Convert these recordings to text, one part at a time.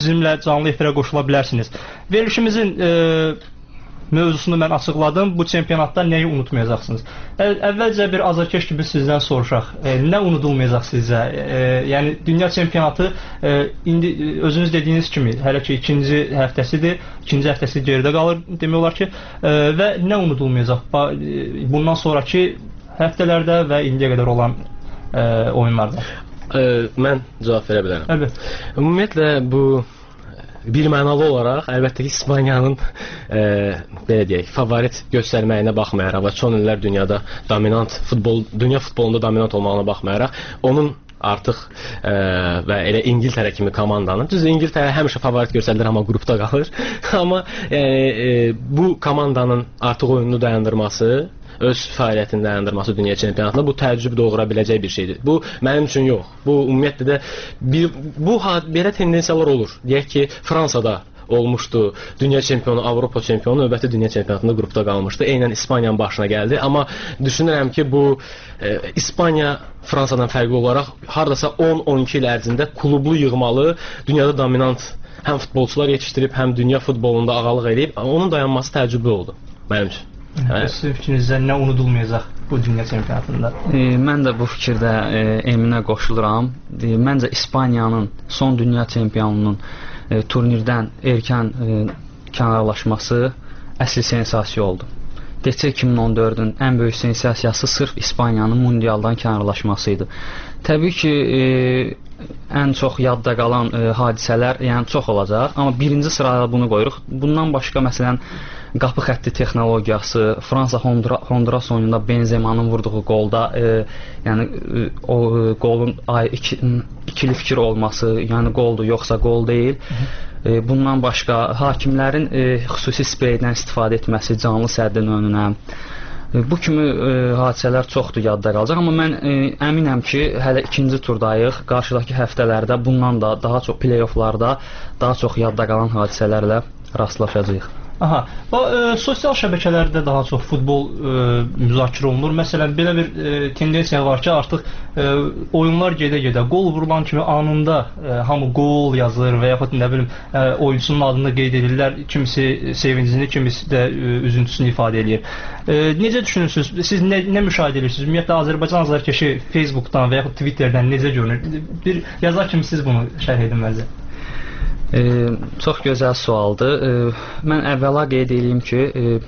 Bizimlə canlı efirə qoşula bilərsiniz. Verilişimizin mövzusunu mən açıqladım. Bu çempionatda nəyi unutmayacaqsınız? Əvvəlcə bir azarkeş kimi sizdən soruşaq. Nə unudulmayacaq sizə? Yəni dünya çempionatı indi özünüz dediyiniz kimi hələ ki ikinci həftəsidir. İkinci həftəsi geridə qalır demək olar ki. Və nə unudulmayacaq? Bundan sonraki həftələrdə və indiyə qədər olan oyunlarda. Mən cavab verə bilərəm. Əlbəttə. Ümumiyyətlə bu birmənalı olaraq əlbəttə ki İspaniyanın belə deyək, favorit göstərməyinə baxmayaraq və son illər dünyada dominant dünya futbolunda dominant olmağına baxmayaraq onun artıq və elə İngiltərə kimi komandanın, düz İngiltərə həmişə favorit göstərilir, amma qrupda qalır. Amma bu komandanın artıq oyununu dayandırması, öz fəaliyyətini dayandırması dünya çempionatında bu təəccüb doğura biləcək bir şeydir. Bu mənim üçün yox. Bu ümumiyyətlə də belə tendensiyalar olur. Deyək ki, Fransada olmuşdu. Dünya çempionu, Avropa çempionu növbəti dünya çempionatında qrupda qalmışdı. Eynən İspaniyanın başına gəldi. Amma düşünürəm ki, bu İspaniya Fransadan fərqli olaraq hardasa 10-12 il ərzində klublu yığmalı, dünyada dominant həm futbolçular yetişdirib, həm dünya futbolunda ağalıq edib. Onun dayanması təəccüblü oldu mənim üçün. Sizin fikrinizdə nə unudulmayacaq bu dünya çempionatında? Mən də bu fikirdə Eminə qoşuluram. Məncə İspaniyanın son dünya çempionunun turnirdən erkən kənarlaşması əsl sensasiya oldu. Keçən 2014-ün ən böyük sensasiyası sırf İspaniyanın mundialdan kənarlaşması idi. Təbii ki, ən çox yadda qalan hadisələr yəni çox olacaq, amma birinci sırada bunu qoyuruq. Bundan başqa məsələn qapı xətti texnologiyası, Fransa Honduras oyununda Benzemanın vurduğu qolda yəni o qolun ikili fikir olması, yəni qoldur yoxsa qol deyil. Bundan başqa hakimlərin xüsusi spreydən istifadə etməsi canlı səddin önünə. Bu kimi hadisələr çoxdur yadda qalacaq, amma mən əminəm ki, hələ ikinci turdayıq. Qarşıdakı həftələrdə bundan da daha çox play-offlarda daha çox yadda qalan hadisələrlə rastlaşacağıq. Aha, sosial şəbəkələrdə daha çox futbol müzakirə olunur. Məsələn, belə bir tendensiya var ki, artıq oyunlar gedə-gedə qol vurulan kimi anında hamı qol yazır və yaxud nə bilim oyunçunun adını qeyd edirlər. Kimisi sevincini, kimisi də üzüntüsünü ifadə edir. Necə düşünürsünüz? Siz nə müşahidə edirsiniz? Ümumiyyətlə Azərbaycan azarkeşi Facebookdan və yaxud Twitterdən necə görünür? Bir yazar kimi siz bunu şərh edin məncə. Çox gözəl sualdır. Mən əvvəla qeyd edeyim ki,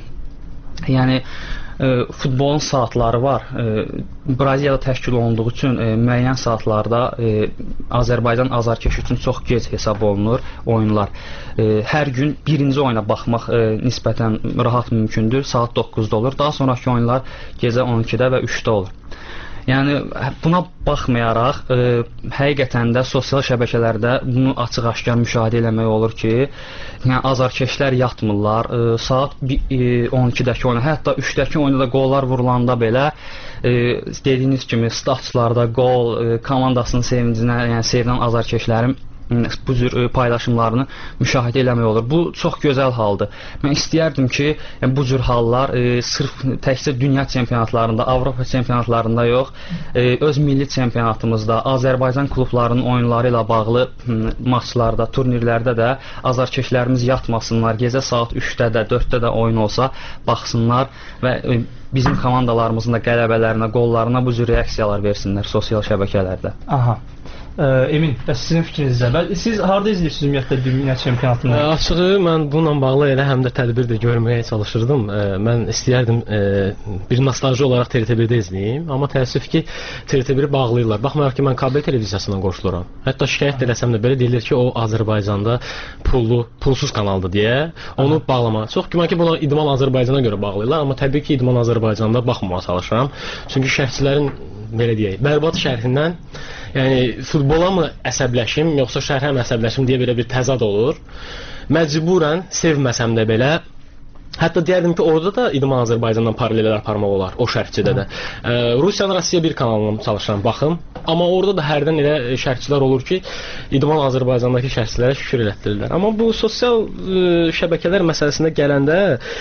yəni futbolun saatları var. Braziliyada təşkil olunduğu üçün müəyyən saatlarda Azərbaycan azarkeşi üçün çox gec hesab olunur oyunlar. Hər gün birinci oyuna baxmaq nisbətən rahat mümkündür. Saat 9-da olur. Daha sonraki oyunlar gecə 12-də və 3-də olur. Yəni buna baxmayaraq həqiqətən də sosial şəbəkələrdə bunu açıq-aşkar müşahidə eləmək olur ki, yəni azarkeşlər yatmırlar. Saat 12-dəki oyuna, hətta 3-dəki oyunda da qollar vurulanda belə dediyiniz kimi statçılarda qol, komandasının sevincinə, yəni sevinən azarkeşlərin bu cür paylaşımlarını müşahidə eləmək olur. Bu çox gözəl haldır. Mən istəyərdim ki, bu cür hallar sırf təkcə dünya çempionatlarında, Avropa çempionatlarında yox, öz milli çempionatımızda, Azərbaycan klublarının oyunları ilə bağlı maçlarda, turnirlərdə də azarkeşlərimiz yatmasınlar. Gecə saat 3-də də, 4-də də oyun olsa baxsınlar və bizim komandalarımızın da qələbələrinə, qollarına bu cür reaksiyalar versinlər sosial şəbəkələrdə. Aha. Emin, sizin fikrinizdə, siz harada izləyirsiniz ümumiyyətlə dünya çempionatını? Açığı mən bununla bağlı elə həm də tədbir də görməyə çalışırdım. Mən istəyərdim bir nostalji olaraq TRT1-də izləyim, amma təəssüf ki TRT1-i bağlayırlar. Baxmayaraq ki mən kabel televiziyasından qoşuluram. Hətta şikayət eləsəm də belə deyilir ki o Azərbaycanda pulsuz kanaldır deyə onu bağlamağa. Çox güman ki bunu İdman Azərbaycana görə bağlayırlar, amma təbii ki İdman Azərbaycanda baxmamağa çalışıram. Çünki şərhçilərin belə deyək, bərbad şərhindən yəni futbola mı əsəbləşim, yoxsa şərhə mi əsəbləşim deyə belə bir təzad olur. Məcburən sevməsəm də belə, hətta deyərdim ki orada da İdman Azərbaycandan paralellər aparmaq olar, o şərhçidə də. Rusiyanın Rusiya 1 kanalına çalışıram, baxım. Amma orada da hərdən elə şərhçilər olur ki, İdman Azərbaycandakı şərhçilərə şükür elətdirirlər. Amma bu sosial şəbəkələr məsələsində gələndə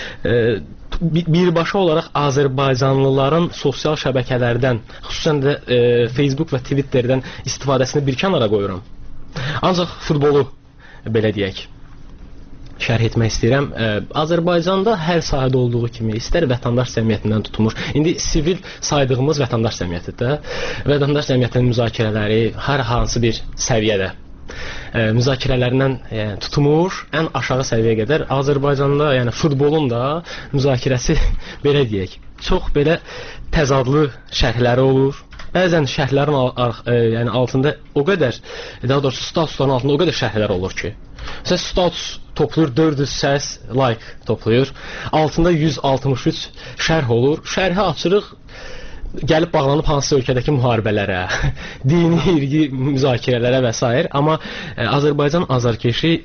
birbaşa olaraq Azərbaycanlıların sosial şəbəkələrdən, xüsusən də Facebook və Twitterdən istifadəsini bir kənara qoyuram. Ancaq futbolu belə deyək, şərh etmək istəyirəm. Azərbaycanda hər sahədə olduğu kimi istər vətəndaş cəmiyyətindən tutulmuş, indi sivil saydığımız vətəndaş cəmiyyətidir. Vətəndaş cəmiyyətinin müzakirələri hər hansı bir səviyyədə müzakirələrindən tutulmuş ən aşağı səviyyəyə qədər Azərbaycanda, yəni futbolun da müzakirəsi belə deyək, çox belə təzadlı şərhləri olur. Bəzən şərhlərin yəni altında o qədər, daha doğrusu statusların altında o qədər şərhlər olur ki, məsələn status toplayır 400 səs, like toplayır. Altında 163 şərh olur. Şərhi açırıq, gəlib bağlanıb hansısa ölkədəki müharibələrə, dini, irqi müzakirələrə və s. Amma Azərbaycan azarkeşi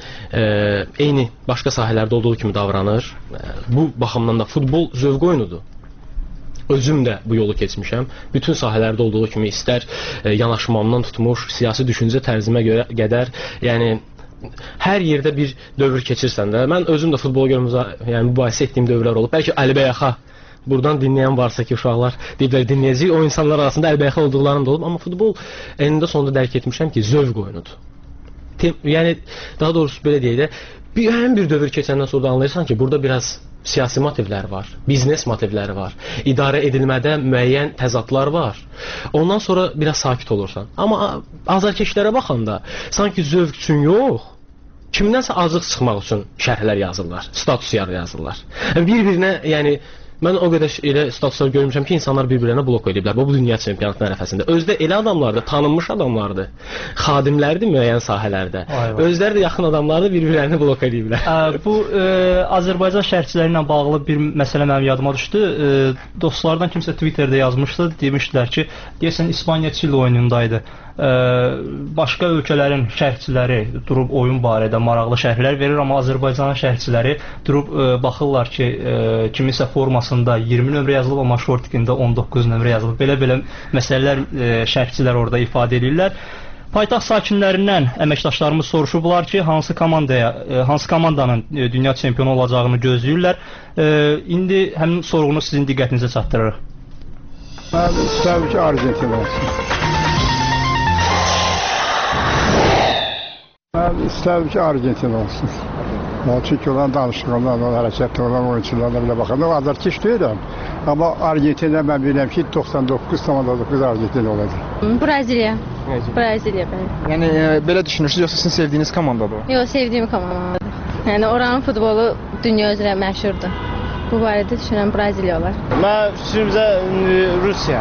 eyni başqa sahələrdə olduğu kimi davranır. Bu baxımdan da futbol zövq oyunudur. Özüm də bu yolu keçmişəm. Bütün sahələrdə olduğu kimi istər yanaşmamdan tutmuş, siyasi düşüncə tərzimə görə qədər, yəni hər yerdə bir dövr keçirsən də, mən özüm də futbola görə yəni mübahisə etdiyim dövrlər olub. Bəlkə Əlibəyaxa buradan dinləyən varsa ki, uşaqlar deyiblər dinləyəcək, o insanlar arasında Əlibəyaxa olduqlarım da olub, amma futbol enində sonunda dərk etmişəm ki, zövq oyunudur. Yəni daha doğrusu belə deyək də, həmin bir dövr keçəndən sonra da anlayırsan ki, burada biraz siyasi motivlər var, biznes motivləri var, idarə edilmədə müəyyən təzadlar var. Ondan sonra biraz sakit olursan. Amma azarkeşlərə baxanda sanki zövq üçün yox, kimdənsə azıq çıxmaq üçün şərhlər yazırlar, status yazırlar. Bir-birinə, yəni mən o qədər elə statuslar görmüşəm ki, insanlar bir-birinə blok ediblər bu dünya çempionatının ərəfəsində. Özdə elə adamlardır, tanınmış adamlardır, xadimlərdir müəyyən sahələrdə. Özləri də yaxın adamlardır, bir-birlərini blok ediblər. Bu Azərbaycan şərhçiləri ilə bağlı bir məsələ mənim yadıma düşdü. Dostlardan kimsə Twitterdə yazmışdı, demişdilər ki, deyəsən İspaniya Çili oyunundaydı. Başqa ölkələrin şərhçiləri durub oyun barədə maraqlı şərhlər verir, amma Azərbaycanın şərhçiləri durub baxırlar ki, kimisə formasında 20 nömrə yazılıb, amma şortikində 19 nömrə yazılıb. Belə-belə məsələlər şərhçilər orada ifadə edirlər. Paytaxt sakinlərindən əməkdaşlarımız soruşublar ki, hansı komandanın dünya çempionu olacağını gözləyirlər. İndi həmin sorğunu sizin diqqətinizə çatdırırıq. Mən istəyirəm ki, Argentina olsun. Mən istəyirəm ki, Argentina olsun. Çünki olan danışıqlarından, olan hərəkətdə olan oyunçularına belə baxanda o azarkeş deyirəm. Amma Argentina mən bilirəm ki, 99,9 Argentina olacaq. Braziliya. Braziliya bəli. Yəni belə düşünürsünüz, yoxsa sizin sevdiyiniz komandadır o? Yox, sevdiyim komandadır. Yəni oranın futbolu dünya üzrə məşhurdur. Bu barədə düşünürəm Braziliya olar. Mən fikrimcə Rusiya.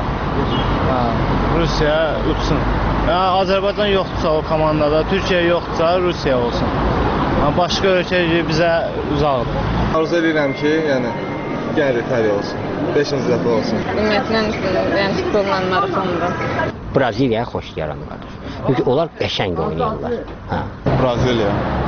Rusiya uçsun. Azərbaycan yoxdursa o komandada, Türkiyə yoxdursa Rusiya olsun. Başqa ölkə bizə uzaqdır. Arzu edirəm ki, yəni gəlir İtaliya olsun. 5-ci dəfə olsun. Ümumiyyətlə, yəni futbolla maraqlanıram. Braziliyaya xoş gəlirəm qardaş. Çünki onlar qəşəng oynayırlar. Braziliya.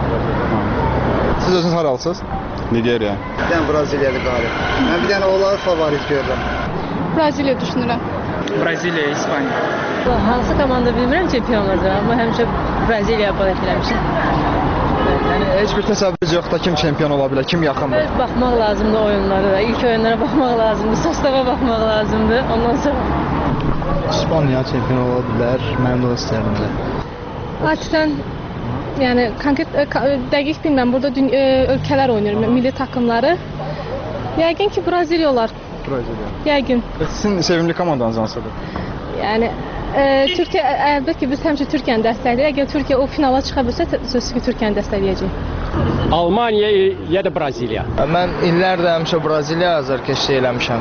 Siz özünüz haralısınız? Nigeriya. Bir dənə Braziliyalı qalib. Mən bir dənə onları favorit görürəm. Braziliya düşünürəm. Braziliya, İspaniya. Hansı komanda bilmirəm çempion olacaq, amma həmişə Braziliya bəxət eləmişəm. Yəni heç bir təsəvvürünüz yoxdur kim çempion ola bilər, kim yaxındır? Baxmaq lazımdır oyunlara da, ilk oyunlara baxmaq lazımdır, sostava baxmaq lazımdır, ondan sonra. İspaniya çempion ola bilər, mən də istəyirəm də. Adətən, yəni konkret dəqiq bilmirəm, burada ölkələr oynayır, milli takımları. Yəqin ki, Braziliya olar. Braziliya. Yəqin. Sizin sevimli komandanız hansıdır? Yəni Türkiyə, əlbəttə ki, biz həmişə Türkiyəni dəstəkləyirik. Əgər Türkiyə o finala çıxa bilsə, sözsüz ki, Türkiyəni dəstəkləyəcək. Almaniya ya da Braziliya. Mən illərdir həmişə Braziliya azarkeşlik eləmişəm.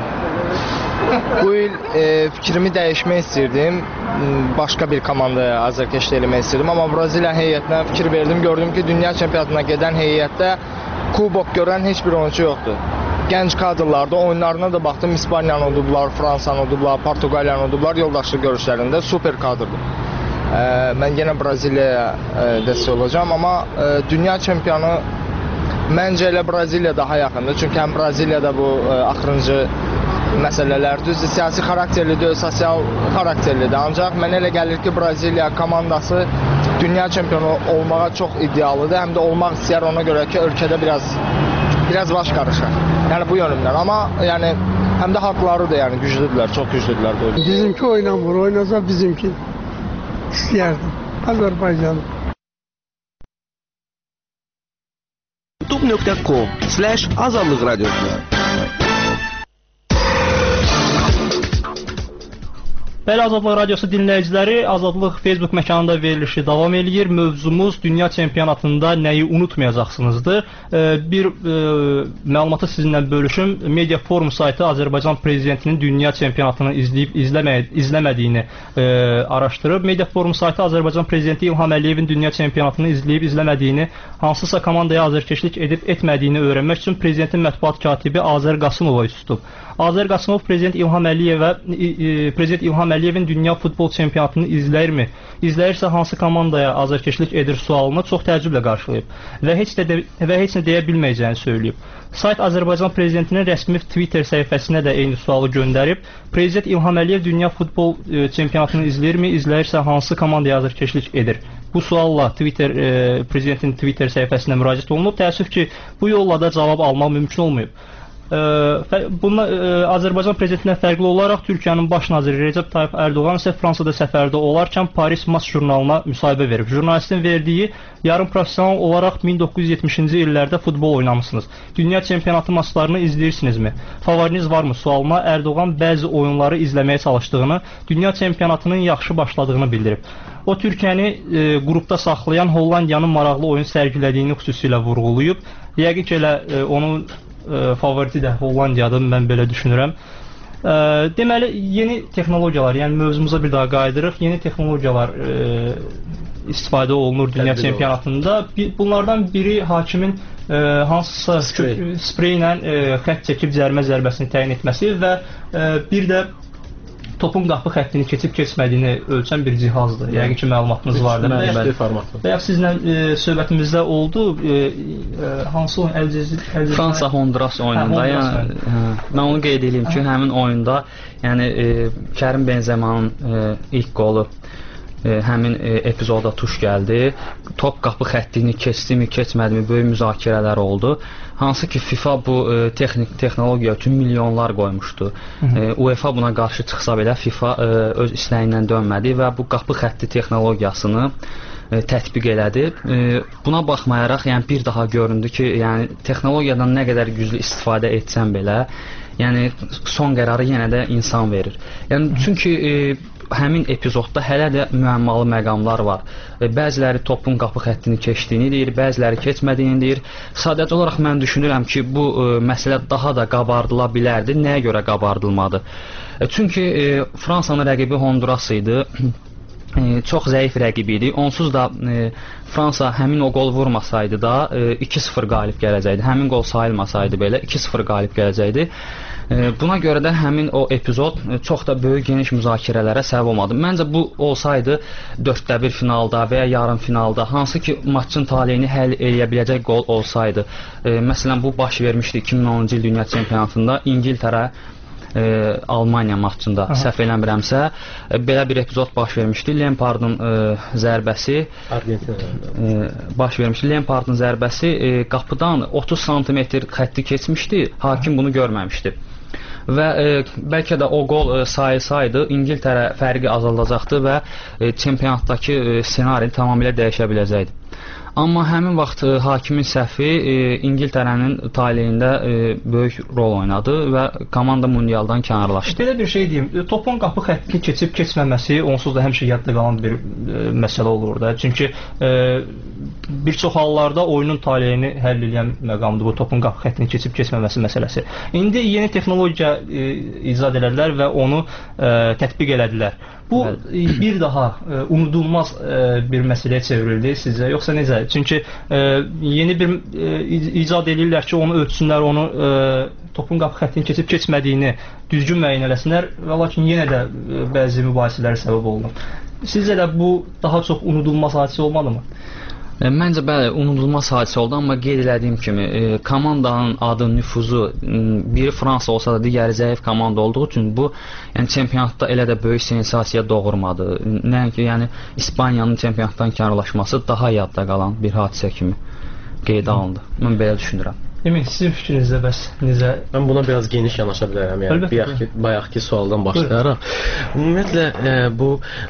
Bu il fikrimi dəyişmək istirdim. Başqa bir komandaya azarkeşlik eləmək istirdim. Amma Braziliya heyətinə fikir verdim. Gördüm ki, dünya çempionatına gedən heyətdə kubok görən heç bir oyunçu yoxdur. Gənc kadrlarda oyunlarına da baxdım. İspaniyanı udublar, Fransanı udublar, Portuqaliyanı udublar. Yoldaşlıq görüşlərində super kadrdır. Mən yenə Braziliyaya dəstək olacağam, amma dünya çempionu məncə elə Braziliya daha yaxındır. Çünki həm Braziliyada bu axırıncı məsələlər düzdür, siyasi xarakterlidir, sosial xarakterlidir. Ancaq mənə elə gəlir ki, Braziliya komandası dünya çempionu olmağa çox iddialıdır. Həm də olmaq istəyər, ona görə ki, ölkədə biraz baş qarışır. Yəni bu yönümdən. Amma yəni həm də haqları da yəni güclüdürlər, çox güclüdürlər bu. Bizimki oynamır, oynasa bizimki istəyərdim. Azərbaycan. youtube.com/azadlıq radiosu. Bəli, Azadlıq Radiosu dinləyiciləri, Azadlıq Facebook məkanında verilişi davam eləyir. Mövzumuz dünya çempionatında nəyi unutmayacaqsınızdır. Bir məlumatı sizinlə bölüşüm. Media Forum saytı Azərbaycan prezidentinin dünya çempionatını izləyib izləmədiyini araşdırıb. Media Forum saytı Azərbaycan prezidenti İlham Əliyevin dünya çempionatını izləyib izləmədiyini, hansısa komandaya azərkeşlik edib etmədiyini öyrənmək üçün prezidentin mətbuat katibi Azər Qasımova üst tutub. Azər Qasımov Prezident İlham Əliyevin dünya futbol çempionatını izləyirmi? İzləyirsə hansı komandaya azərkeşlik edir sualını çox təəccüblə qarşılayıb və heç nə deyə bilməyəcəyini söyləyib. Sayt Azərbaycan Prezidentinin rəsmi Twitter səhifəsinə də eyni sualı göndərib. Prezident İlham Əliyev dünya futbol çempionatını izləyirmi? İzləyirsə hansı komandaya azərkeşlik edir? Bu sualla Prezidentin Twitter səhifəsinə müraciət olunub. Təəssüf ki, bu yolla da cavab almaq mümkün olmayıb. Azərbaycan prezidentindən fərqli olaraq Türkiyənin baş naziri Recep Tayyip Erdoğan isə Fransada səfərdə olarkən Paris Match jurnalına müsahibə verib. Jurnalistin verdiyi yarım professional olaraq 1970-ci illərdə futbol oynamısınız. Dünya çempionatı maçlarını izləyirsinizmi? Favoriniz varmı? Sualına Erdoğan bəzi oyunları izləməyə çalışdığını, dünya çempionatının yaxşı başladığını bildirib. O Türkiyəni qrupda saxlayan Hollandiyanın maraqlı oyun sərgilədiyini xüsusilə vurğulayıb. Yəqin ki, elə onun favoriti də Hollandiyadır, mən belə düşünürəm. Deməli, yeni texnologiyalar, yəni mövzumuza bir daha qayıdırıq, yeni texnologiyalar istifadə olunur dünya çempionatında. Bunlardan biri hakimin hansısa sprey ilə xətt çəkib cərimə zərbəsini təyin etməsi və bir də topun qapı xəttini keçib keçmədiyini ölçən bir cihazdır. Yəqin ki, məlumatınız vardır. Və sizlə söhbətimizdə oldu. Hansı oyun? Fransa-Honduras oyununda. Mən onu qeyd edeyim ki, həmin oyunda Kərim Benzemanın ilk qolu həmin epizoda tuş gəldi. Top qapı xəttini keçdimi, keçmədimi böyük müzakirələr oldu. Hansı ki FIFA bu texnologiya üçün milyonlar qoymuşdu. UEFA buna qarşı çıxsa belə FIFA öz istəyindən dönmədi və bu qapı xətti texnologiyasını tətbiq elədi. Buna baxmayaraq, bir daha göründü ki, texnologiyadan nə qədər güclü istifadə etsən belə, son qərarı yenə də insan verir. Çünki həmin epizodda hələ də müəmmalı məqamlar var. Bəziləri topun qapı xəttini keçdiyini deyir, bəziləri keçmədiyini deyir. Sadəcə olaraq mən düşünürəm ki, bu məsələ daha da qabardıla bilərdi. Nəyə görə qabardılmadı? Çünki Fransanın rəqibi Honduras idi. Çox zəif rəqib idi. Onsuz da Fransa həmin o qol vurmasaydı da 2-0 qalib gələcəkdi. Həmin qol sayılmasaydı belə 2-0 qalib gələcəkdi. Buna görə də həmin o epizod çox da böyük geniş müzakirələrə səbəb olmadı. Məncə bu olsaydı 4-1 finalda və ya yarım finalda, hansı ki maçın taleyini həll eləyə biləcək qol olsaydı. Məsələn, bu baş vermişdi 2010-cu il dünya çempionatında İngiltərə Almaniya maçında, səhv eləmirəmsə, belə bir epizod baş vermişdi. Lampardın zərbəsi Lampardın zərbəsi qapıdan 30 sm xətti keçmişdi. Hakim bunu görməmişdi. Və bəlkə də o qol sayılsaydı İngiltərə fərqi azaldacaqdı və çempionatdakı ssenari tamamilə dəyişə biləcəkdi. Amma həmin vaxt hakimin səhvi İngiltərənin taleyində böyük rol oynadı və komanda mundialdan kənarlaşdı. Belə bir şey deyim, topun qapı xəttini keçib keçməməsi onsuz da həmişə yadda qalan bir məsələ olur da. Çünki bir çox hallarda oyunun taleyini həll edən məqamdır bu topun qapı xəttini keçib keçməməsi məsələsi. İndi yeni texnologiya icad elədilər və onu tətbiq elədilər. Bu bir daha unudulmaz bir məsələyə çevrildi sizcə, yoxsa necə? Çünki yeni bir icad edirlər ki, onu ölçsünlər, onu topun qapı xəttini keçib keçmədiyini düzgün müəyyən eləsinlər və lakin yenə də bəzi mübahisələrə səbəb oldu. Sizcə də bu daha çox unudulmaz hadisə olmalımı? Məncə bəli, unudulmaz hadisə oldu, amma qeyd elədiyim kimi komandanın adı, nüfuzu biri Fransa olsa da digəri zəif komanda olduğu üçün bu çempionatda elə də böyük sensasiya doğurmadı. Nəinki İspaniyanın çempionatdan kənarlaşması daha yadda qalan bir hadisə kimi qeydə alındı. Mən belə düşünürəm. Emin, sizin fikrinizdə bəs necə? Mən buna biraz geniş yanaşa bilərəm. Yəni bayaqki sualdan başlayaraq. Ümumiyyətlə bu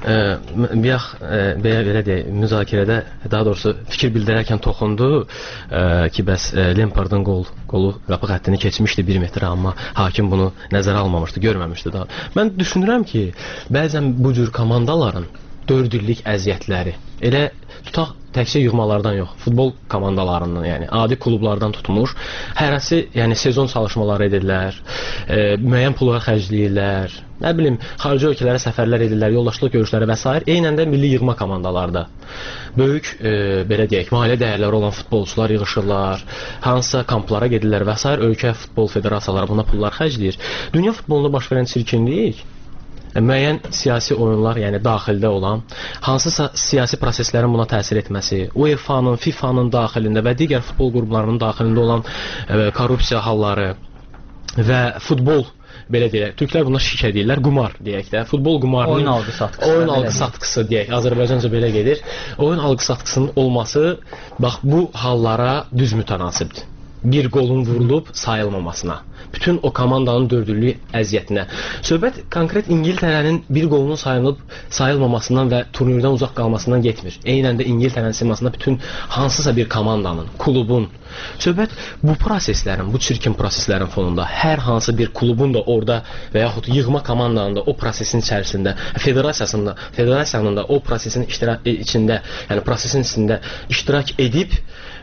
belə deyək, müzakirədə daha doğrusu fikir bildirərkən toxundu ki, bəs Lampardın qolu qapı xəttini keçmişdi 1 metr, amma hakim bunu nəzərə almamışdı, görməmişdi daha. Mən düşünürəm ki, bəzən bu cür komandaların 4 illik əziyyətləri elə tutaq təkcə yığmalardan yox, futbol komandalarından, yəni adi klublardan tutmuş, hərəsi, yəni sezon çalışmaları edirlər, müəyyən pullar xərcləyirlər, nə bilim, xarici ölkələrə səfərlər edirlər, yoldaşlıq görüşləri və s. Eynən də milli yığma komandalarda böyük, belə deyək, maliyyə dəyərləri olan futbolçular yığışırlar, hansısa kamplara gedirlər və s. Ölkə futbol federasiyaları buna pullar xərcləyir. Dünya futbolunda baş verən çirkinlik müəyyən siyasi oyunlar, yəni daxildə olan, hansısa siyasi proseslərin buna təsir etməsi, UEFA-nın, FIFA-nın daxilində və digər futbol qruplarının daxilində olan korrupsiya halları və futbol, belə deyək, türklər buna şikə deyirlər, qumar deyək də, futbol qumarının oyun algı satqısı deyək, Azərbaycanca belə gedir. Oyun algı satqısının olması bax bu hallara düz mütənasibdir. Bir qolun vurulub sayılmamasına, bütün o komandanın dördüllük əziyyətinə. Söhbət konkret İngiltərənin bir qolunun sayılmamasından və turnirdən uzaq qalmasından getmir. Eynən də İngiltərənin simasında bütün hansısa bir komandanın, klubun. Söhbət bu proseslərin, bu çirkin proseslərin fonunda hər hansı bir klubun da orada və yaxud yığma komandanın da o prosesin içərisində, federasiyanın da o prosesin içində, yəni prosesin içində iştirak edib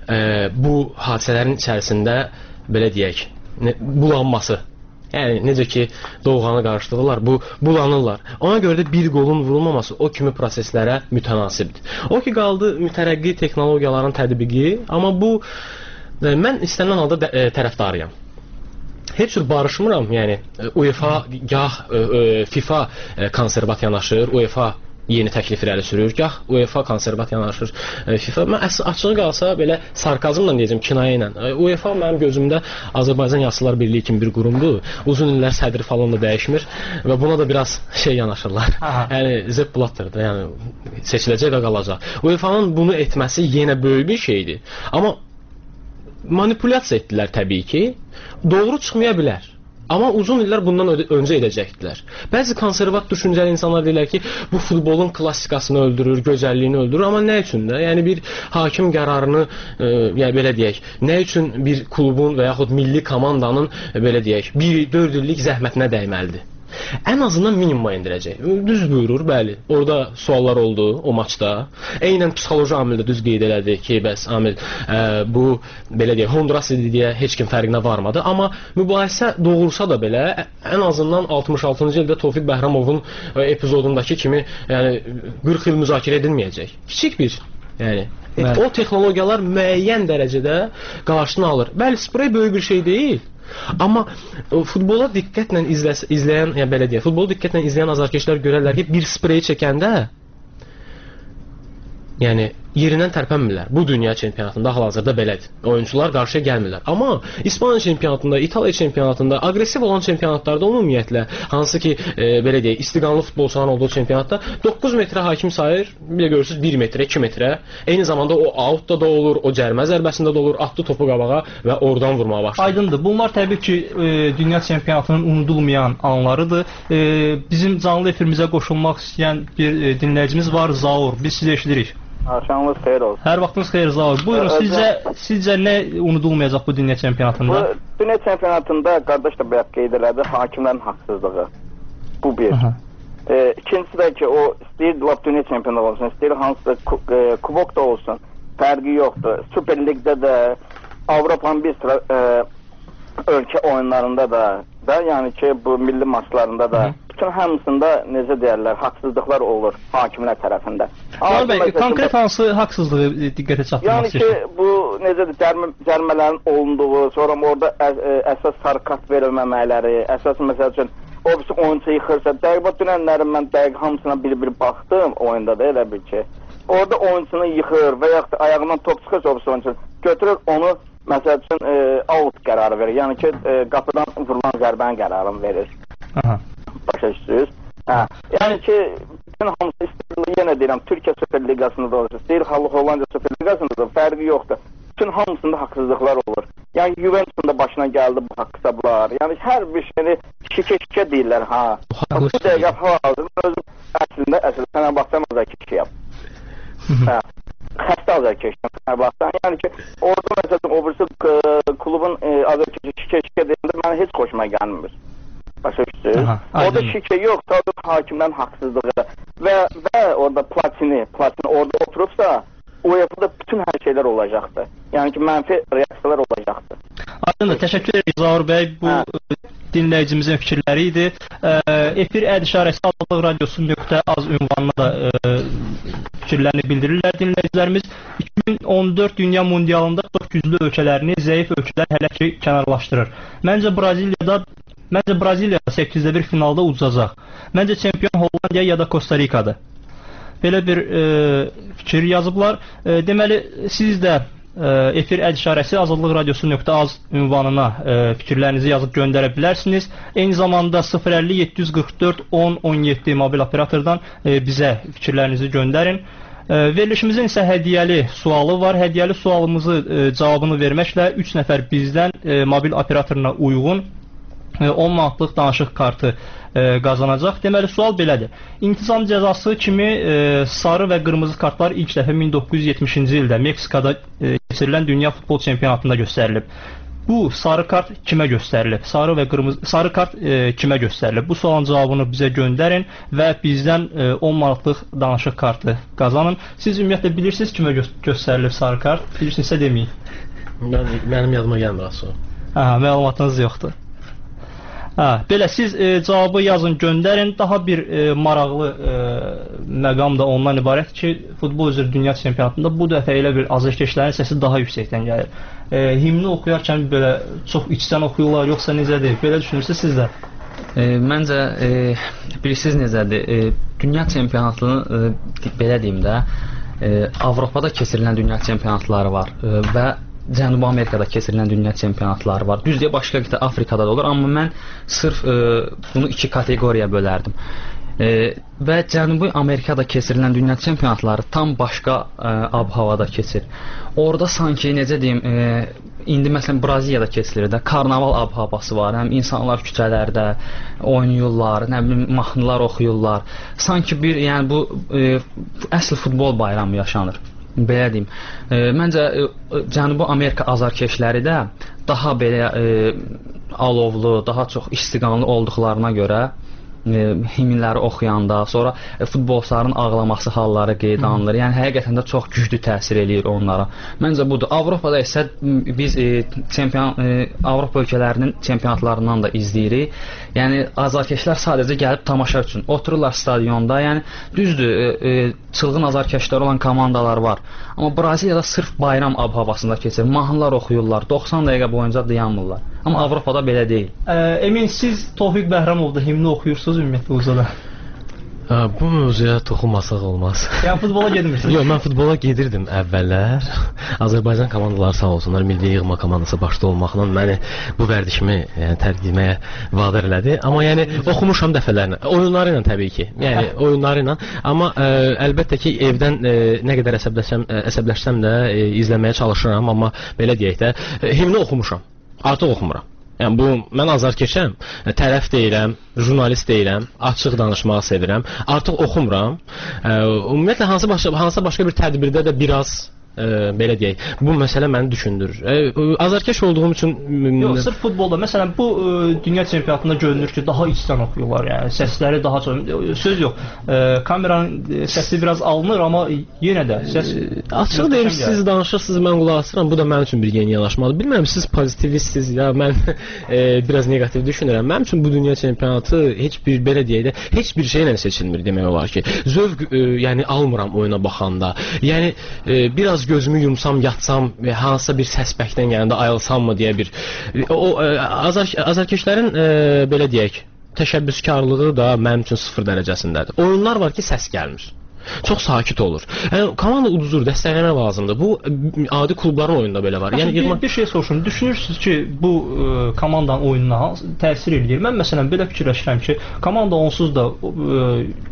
bu hadisələrin içərisində, belə deyək, bulanması. Yəni, necə ki, doğanı qarışdırırlar, bulanırlar. Ona görə də bir qolun vurulmaması o kimi proseslərə mütənasibdir. O ki, qaldı mütərəqqi texnologiyaların tətbiqi, amma bu, mən istənilən halda tərəfdarıyam. Heç cür barışmıram, yəni, UEFA, gah FIFA konservat yanaşır, UEFA yeni təklif irəli sürür, gah UEFA konservat yanaşır FIFA. Mən açığı qalsa belə sarkazmla deyəcəm, kinayə ilə. UEFA mənim gözümdə Azərbaycan Yaşlılar Birliyi kimi bir qurumdur. Uzun illər sədri falan da dəyişmir və buna da biraz yanaşırlar. Yəni Sepp Blatter'dır, yəni seçiləcək və qalacaq. UEFA-nın bunu etməsi yenə böyük bir şeydir. Amma manipulyasiya etdilər təbii ki. Doğru çıxmaya bilər. Amma uzun illər bundan öncə edəcəkdilər. Bəzi konservat düşüncəli insanlar deyirlər ki, bu futbolun klassikasını öldürür, gözəlliyini öldürür. Amma nə üçün də? Yəni bir hakim qərarını, yəni belə deyək, nə üçün bir klubun və yaxud milli komandanın, belə deyək, 4 illik zəhmətinə dəyməlidir? Ən azından minimuma indirəcək. Düz buyurur, bəli. Orada suallar oldu o maçda. Eynən psixoloji amildə düz qeyd elədi ki, bəs amil bu, belə deyək, Honduras idi deyə heç kim fərqinə varmadı. Amma mübahisə doğursa da belə, ən azından 66-cı ildə Tofiq Bəhramovun epizodundakı kimi, yəni 40 il müzakirə edilməyəcək. Kiçik bir, yəni o texnologiyalar müəyyən dərəcədə qarşısını alır. Bəli, sprey böyük bir şey deyil. Amma futbola diqqətlə izləyən, yəni belə deyək, futbolu diqqətlə izləyən azarkeşlər görərlər ki, bir spreyi çəkəndə yəni yerindən tərpənmirlər. Bu dünya çempionatında hal-hazırda belədir. Oyunçular qarşıya gəlmirlər. Amma İspaniya çempionatında, İtaliya çempionatında, aqressiv olan çempionatlarda ümumiyyətlə, hansı ki, belə deyək, istiqanlı futbolçuların olduğu çempionatda 9 metrə hakim sayır, bir də görürsünüz 1 metrə, 2 metrə. Eyni zamanda o outda da olur, o cərmə zərbəsində də olur, atdı topu qabağa və oradan vurmağa başlayır. Aydındır. Bunlar təbii ki, dünya çempionatının unudulmayan anlarıdır. Bizim canlı efirimizə qoşulmaq istəyən bir dinləyicimiz var, Zaur. Biz sizi eşidirik. Axşamınız xeyir olsun. Hər vaxtınız xeyir, Zaur. Buyurun, sizcə nə unudulmayacaq bu dünya çempionatında? Bu dünya çempionatında qardaş da bayaq qeyd elədi, hakimlərin haqsızlığı. Bu bir. İkincisi də ki, o istəyir dünya çempionatı olsun, istəyir hansısa kubok da olsun, fərqi yoxdur. Süper Ligdə də, Avropanın bir sıra ölkə oyunlarında da, yəni ki, bu milli maçlarında da, bütün hamısında necə deyərlər, haqsızlıqlar olur hakimlər tərəfində. Konkret hansı haqsızlığı diqqətə çatdırmaq istəyirsən? Yəni ki, bu necədir, cərmələrin olunduğu, sonra orada əsas sarı kart verilməmələri, əsas məsəl üçün, o birisi oyuncu yıxırsa, dəqiq dünənlərin mən dəqiq hamısına bir baxdım oyunda da elə bil ki, orada oyuncunu yıxır və yaxud ayağından top çıxırsa o birisi oyuncu götürür onu, məsəl üçün out qərarı verir, yəni ki, qapıdan vurulan zərbənin qərarını verir. Başa düşürsünüz. Yəni ki, bütün hamısı istəyir, yenə deyirəm, Türkiyə Süper Liqasında da olsun, istəyir Hollandiya Süper Liqasında da fərqi yoxdur. Bütün hamısında haqsızlıqlar olur. Yəni Juventus'un da başına gəldi bu hesablar. Yəni hər bir şeyini şikə deyirlər ha. Bu dəqiqə hal-hazırda özüm əslində Fenerbahçe azarkeşi yap. Hə. Xəstə azarkeşi Fenerbahçe. Yəni ki orada məsələn o birisi klubun azarkeşi şikə deyəndə mənə heç xoşuma gəlmir. Başa düşdünüz? Orada şike yok, sadece hakimden haksızlığı ve orada Platini orada oturursa UEFA'da bütün her şeyler olacaktı. Yani ki menfi reaksiyalar olacaktı. Aydındır, təşəkkür edirik Zaur bəy. Bu dinləyicimizin fikirləri idi. Efir əd işarəsi Azadlıq Radiosu.az ünvanına da fikirlərini bildirirlər dinləyicilərimiz. 2014 Dünya Mundialında çox güclü ölkələrini zəif ölkələr hələ ki kənarlaşdırır. Məncə Braziliya 8-də 1 finalda udacaq. Məncə çempion Hollandiya ya da Costa Rica'dır. Belə bir fikir yazıblar. Deməli, siz də efir əd işarəsi Azadlıq Radiosu.az ünvanına fikirlərinizi yazıb göndərə bilərsiniz. Eyni zamanda 050 744 10 17 mobil operatordan bizə fikirlərinizi göndərin. Verilişimizin isə hədiyyəli sualı var. Hədiyyəli sualımızı cavabını verməklə 3 nəfər bizdən mobil operatoruna uyğun 10 manatlıq danışıq kartı qazanacaq. Deməli, sual belədir. İntizam cəzası kimi sarı və qırmızı kartlar ilk dəfə 1970-ci ildə Meksikada keçirilən Dünya Futbol Çempionatında göstərilib. Bu sarı kart kimə göstərilib? Sarı kart kimə göstərilib? Bu sualın cavabını bizə göndərin və bizdən 10 manatlıq danışıq kartı qazanın. Siz ümumiyyətlə bilirsiniz kimə göstərilib sarı kart? Bilirsinizsə deməyin. Mənim yadıma gəlmir aslında. Məlumatınız yoxdur. Belə siz cavabı yazın, göndərin. Daha bir maraqlı məqam da ondan ibarət ki, futbol üzrə dünya çempionatında bu dəfə elə bir azərkeşlərin səsi daha yüksəkdən gəlir. Himni oxuyarkən belə çox içdən oxuyurlar, yoxsa necədir? Belə düşünürsünüz siz də? Məncə, bilirsiniz necədir? Dünya çempionatını, belə deyim də, Avropada keçirilən dünya çempionatları var və Cənubi Amerikada keçirilən dünya çempionatları var. Düzdür, başqa qitə Afrikada da olur, amma mən sırf bunu iki kateqoriyaya bölərdim. Və Cənubi Amerikada keçirilən dünya çempionatları tam başqa ab-havada keçir. Orada sanki, necə deyim, indi məsələn Braziliyada keçilir də, karnaval ab-havası var. Həm insanlar küçələrdə oynayırlar, nə bilim, mahnılar oxuyurlar. Sanki bir, yəni bu əsl futbol bayramı yaşanır. Belə deyim. Məncə Cənubi Amerika azarkeşləri də daha belə alovlu, daha çox istiqamlı olduqlarına görə himnləri oxuyanda, sonra futbolçuların ağlaması halları qeyd alınır. Yəni həqiqətən də çox güclü təsir eləyir onlara. Məncə budur. Avropada isə biz Avropa ölkələrinin çempionatlarından da izləyirik. Yəni azarkeşlər sadəcə gəlib tamaşa üçün otururlar stadionda. Yəni düzdür, çılğın azarkeşlər olan komandalar var. Amma Braziliyada sırf bayram ab-havasında keçir. Mahnılar oxuyurlar. 90 dəqiqə boyunca dayanmırlar. Amma Avropada belə deyil. Emin, siz Tofiq Bəhramovda himni oxuyursunuz ümumiyyətlə uzada? Bu mövzuya toxunmasaq olmaz. Yəni futbola gedmirsiniz? Yox, mən futbola gedirdim əvvəllər. Azərbaycan komandaları sağ olsunlar, milli yığma komandası başda olmaqla məni bu vərdişimi tərk etməyə vadar elədi. Amma yəni oxumuşam dəfələrlə. Oyunları ilə təbii ki. Yəni oyunları ilə. Amma əlbəttə ki evdən nə qədər əsəbləşsəm də izləməyə çalışıram, amma belə deyək də himni oxumuşam. Artıq oxumuram. Yəni bu mən azarkeşəm, tərəf deyirəm, jurnalist deyirəm, açıq danışmağı sevirəm. Artıq oxumuram. Ümumiyyətlə hansısa başqa bir tədbirdə də biraz belə deyək, bu məsələ məni düşündürür. Azarkeş olduğum üçün yox, sırf futbolda məsələn bu dünya çempionatında görünür ki, daha içdən oxuyurlar, yəni səsləri daha çox, söz yox. Kameranın səsi biraz alınır, amma yenə də səs açıq deyim, siz danışırsınız, mən qulaq asıram. Bu da mənim üçün bir yeni yanaşmadır. Bilmirəm, siz pozitivsiniz ya, mən biraz negativ düşünürəm. Mənim üçün bu dünya çempionatı heç bir belə deyək də, heç bir şeylə seçilmir demək olar ki. Zövq yəni almıram oyuna baxanda. Yəni biraz gözümü yumsam, yatsam və hansısa bir səsbəkdən gələndə ayılsam mı deyə bir azarkeşlərin belə deyək, təşəbbüskarlığı da mənim üçün 0 dərəcəsindədir. Oyunlar var ki, səs gəlmir. Çox sakit olur. Yəni komanda uduzur, dəstəkləmək lazımdır. Bu adi klubların oyununda belə var. Yəni bir şey soruşum. Düşünürsünüz ki, bu komandanın oyununa təsir eləyir? Mən məsələn belə fikirləşirəm ki, komanda onsuz da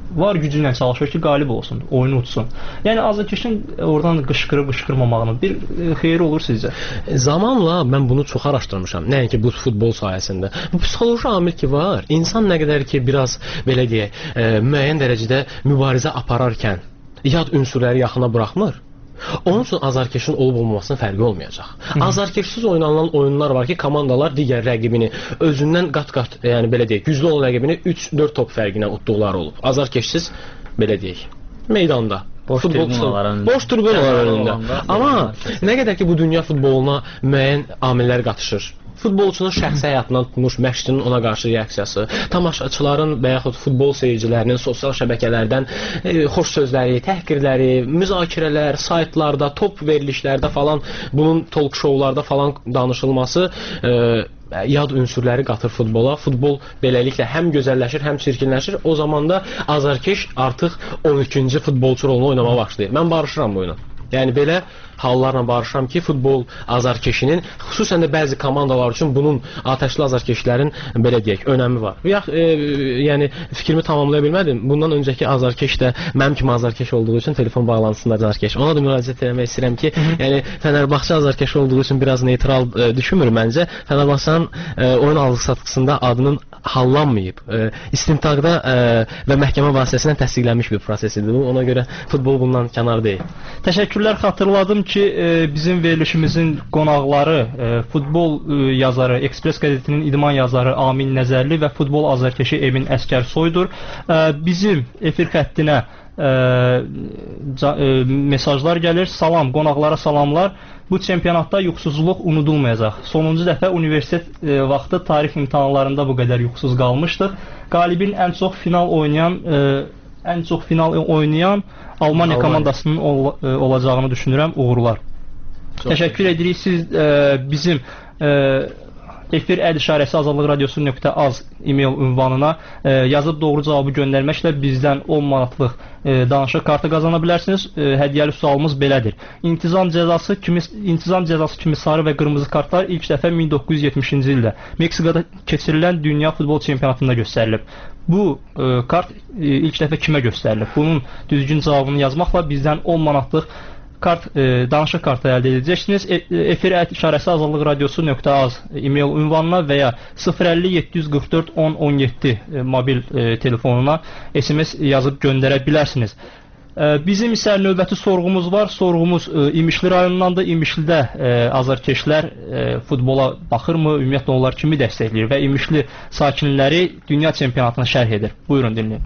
var gücü ilə çalışır ki, qalib olsun, oyunu utsun. Yəni azarkeşin oradan qışqırıb-qışqırmamağının bir xeyri olur sizcə? Zamanla mən bunu çox araşdırmışam. Nəinki bu futbol sayəsində. Bu psixoloji amil ki var. İnsan nə qədər ki biraz belə deyək, müəyyən dərəcədə mübarizə apararkən yad ünsürləri yaxına buraxmır. Onun üçün azarkeşin olub-olmamasının fərqi olmayacaq. Azarkeşsiz oynanılan oyunlar var ki, komandalar digər rəqibini özündən qat-qat, yəni belə deyək, güclü olan rəqibini 3-4 top fərqi ilə utduqları olub. Azarkeşsiz belə deyək, meydanda. Boş tribünalar önündə. Amma nə qədər ki bu dünya futboluna müəyyən amillər qatışır. Futbolçunun şəxsi həyatından tutmuş məşqçinin ona qarşı reaksiyası, tamaşaçıların və yaxud futbol seyircilərinin sosial şəbəkələrdən xoş sözləri, təhqirləri, müzakirələr, saytlarda, top verilişlərdə falan, bunun talk showlarda falan danışılması yad ünsürləri qatır futbola. Futbol beləliklə həm gözəlləşir, həm çirkinləşir. O zaman da azarkeş artıq 12-ci futbolçu rolunu oynamağa başlayır. Mən barışıram bu oyuna. Yəni belə hallarla barışıram ki, futbol azarkeşinin, xüsusən də bəzi komandalar üçün bunun atəşli azarkeşlərin belə deyək, önəmi var. Yəni fikrimi tamamlaya bilmədim. Bundan öncəki azarkeş də mənim kimi azarkeş olduğu üçün telefon bağlantısında azarkeş. Ona da müraciət etmək istəyirəm ki, yəni Fənərbağçı azarkeş olduğu üçün biraz neytral düşünmür məncə. Fənərbağçının oyun alqı-satqısında adının hallanmayıb, istintaqda və məhkəmə vasitəsilə təsdiqlənmiş bir proses idi bu. Ona görə futbol bundan kənar deyil. Təşəkkürlər. Xatırladım ki, bizim verilişimizin qonaqları futbol yazarı, Ekspres qəzetinin idman yazarı Amin Nəzərli və futbol azarkeşi Emin Əskərsoydur. Bizim efir xəttinə mesajlar gəlir. Salam, qonaqlara salamlar. Bu çempionatda yuxusuzluq unudulmayacaq. Sonuncu dəfə universitet vaxtı tarix imtahanlarında bu qədər yuxusuz qalmışdıq. Qalibin ən çox final oynayan Almaniya komandasının olacağını düşünürəm. Uğurlar. Təşəkkür edirik. Siz bizim efir @azadlıqradiosu.az e-mail ünvanına yazıb doğru cavabı göndərməklə bizdən 10 manatlıq danışıq kartı qazana bilərsiniz. Hədiyyəli sualımız belədir. İntizam cəzası kimi sarı və qırmızı kartlar ilk dəfə 1970-ci ildə Meksikada keçirilən Dünya Futbol Çempionatında göstərilib. Bu kart ilk dəfə kimə göstərilib? Bunun düzgün cavabını yazmaqla bizdən 10 manatlıq danışıq kartı əldə edəcəksiniz. Efir @azadlıqradiosu.az e-mail ünvanına və ya 050 744 10 17 mobil telefonuna SMS yazıb göndərə bilərsiniz. Bizim isə növbəti sorğumuz var. Sorğumuz İmişli rayonundandır. İmişlidə azarkeşlər futbola baxırmı? Ümumiyyətlə onlar kimi dəstəkləyir və İmişli sakinləri dünya çempionatını şərh edir. Buyurun dinləyin.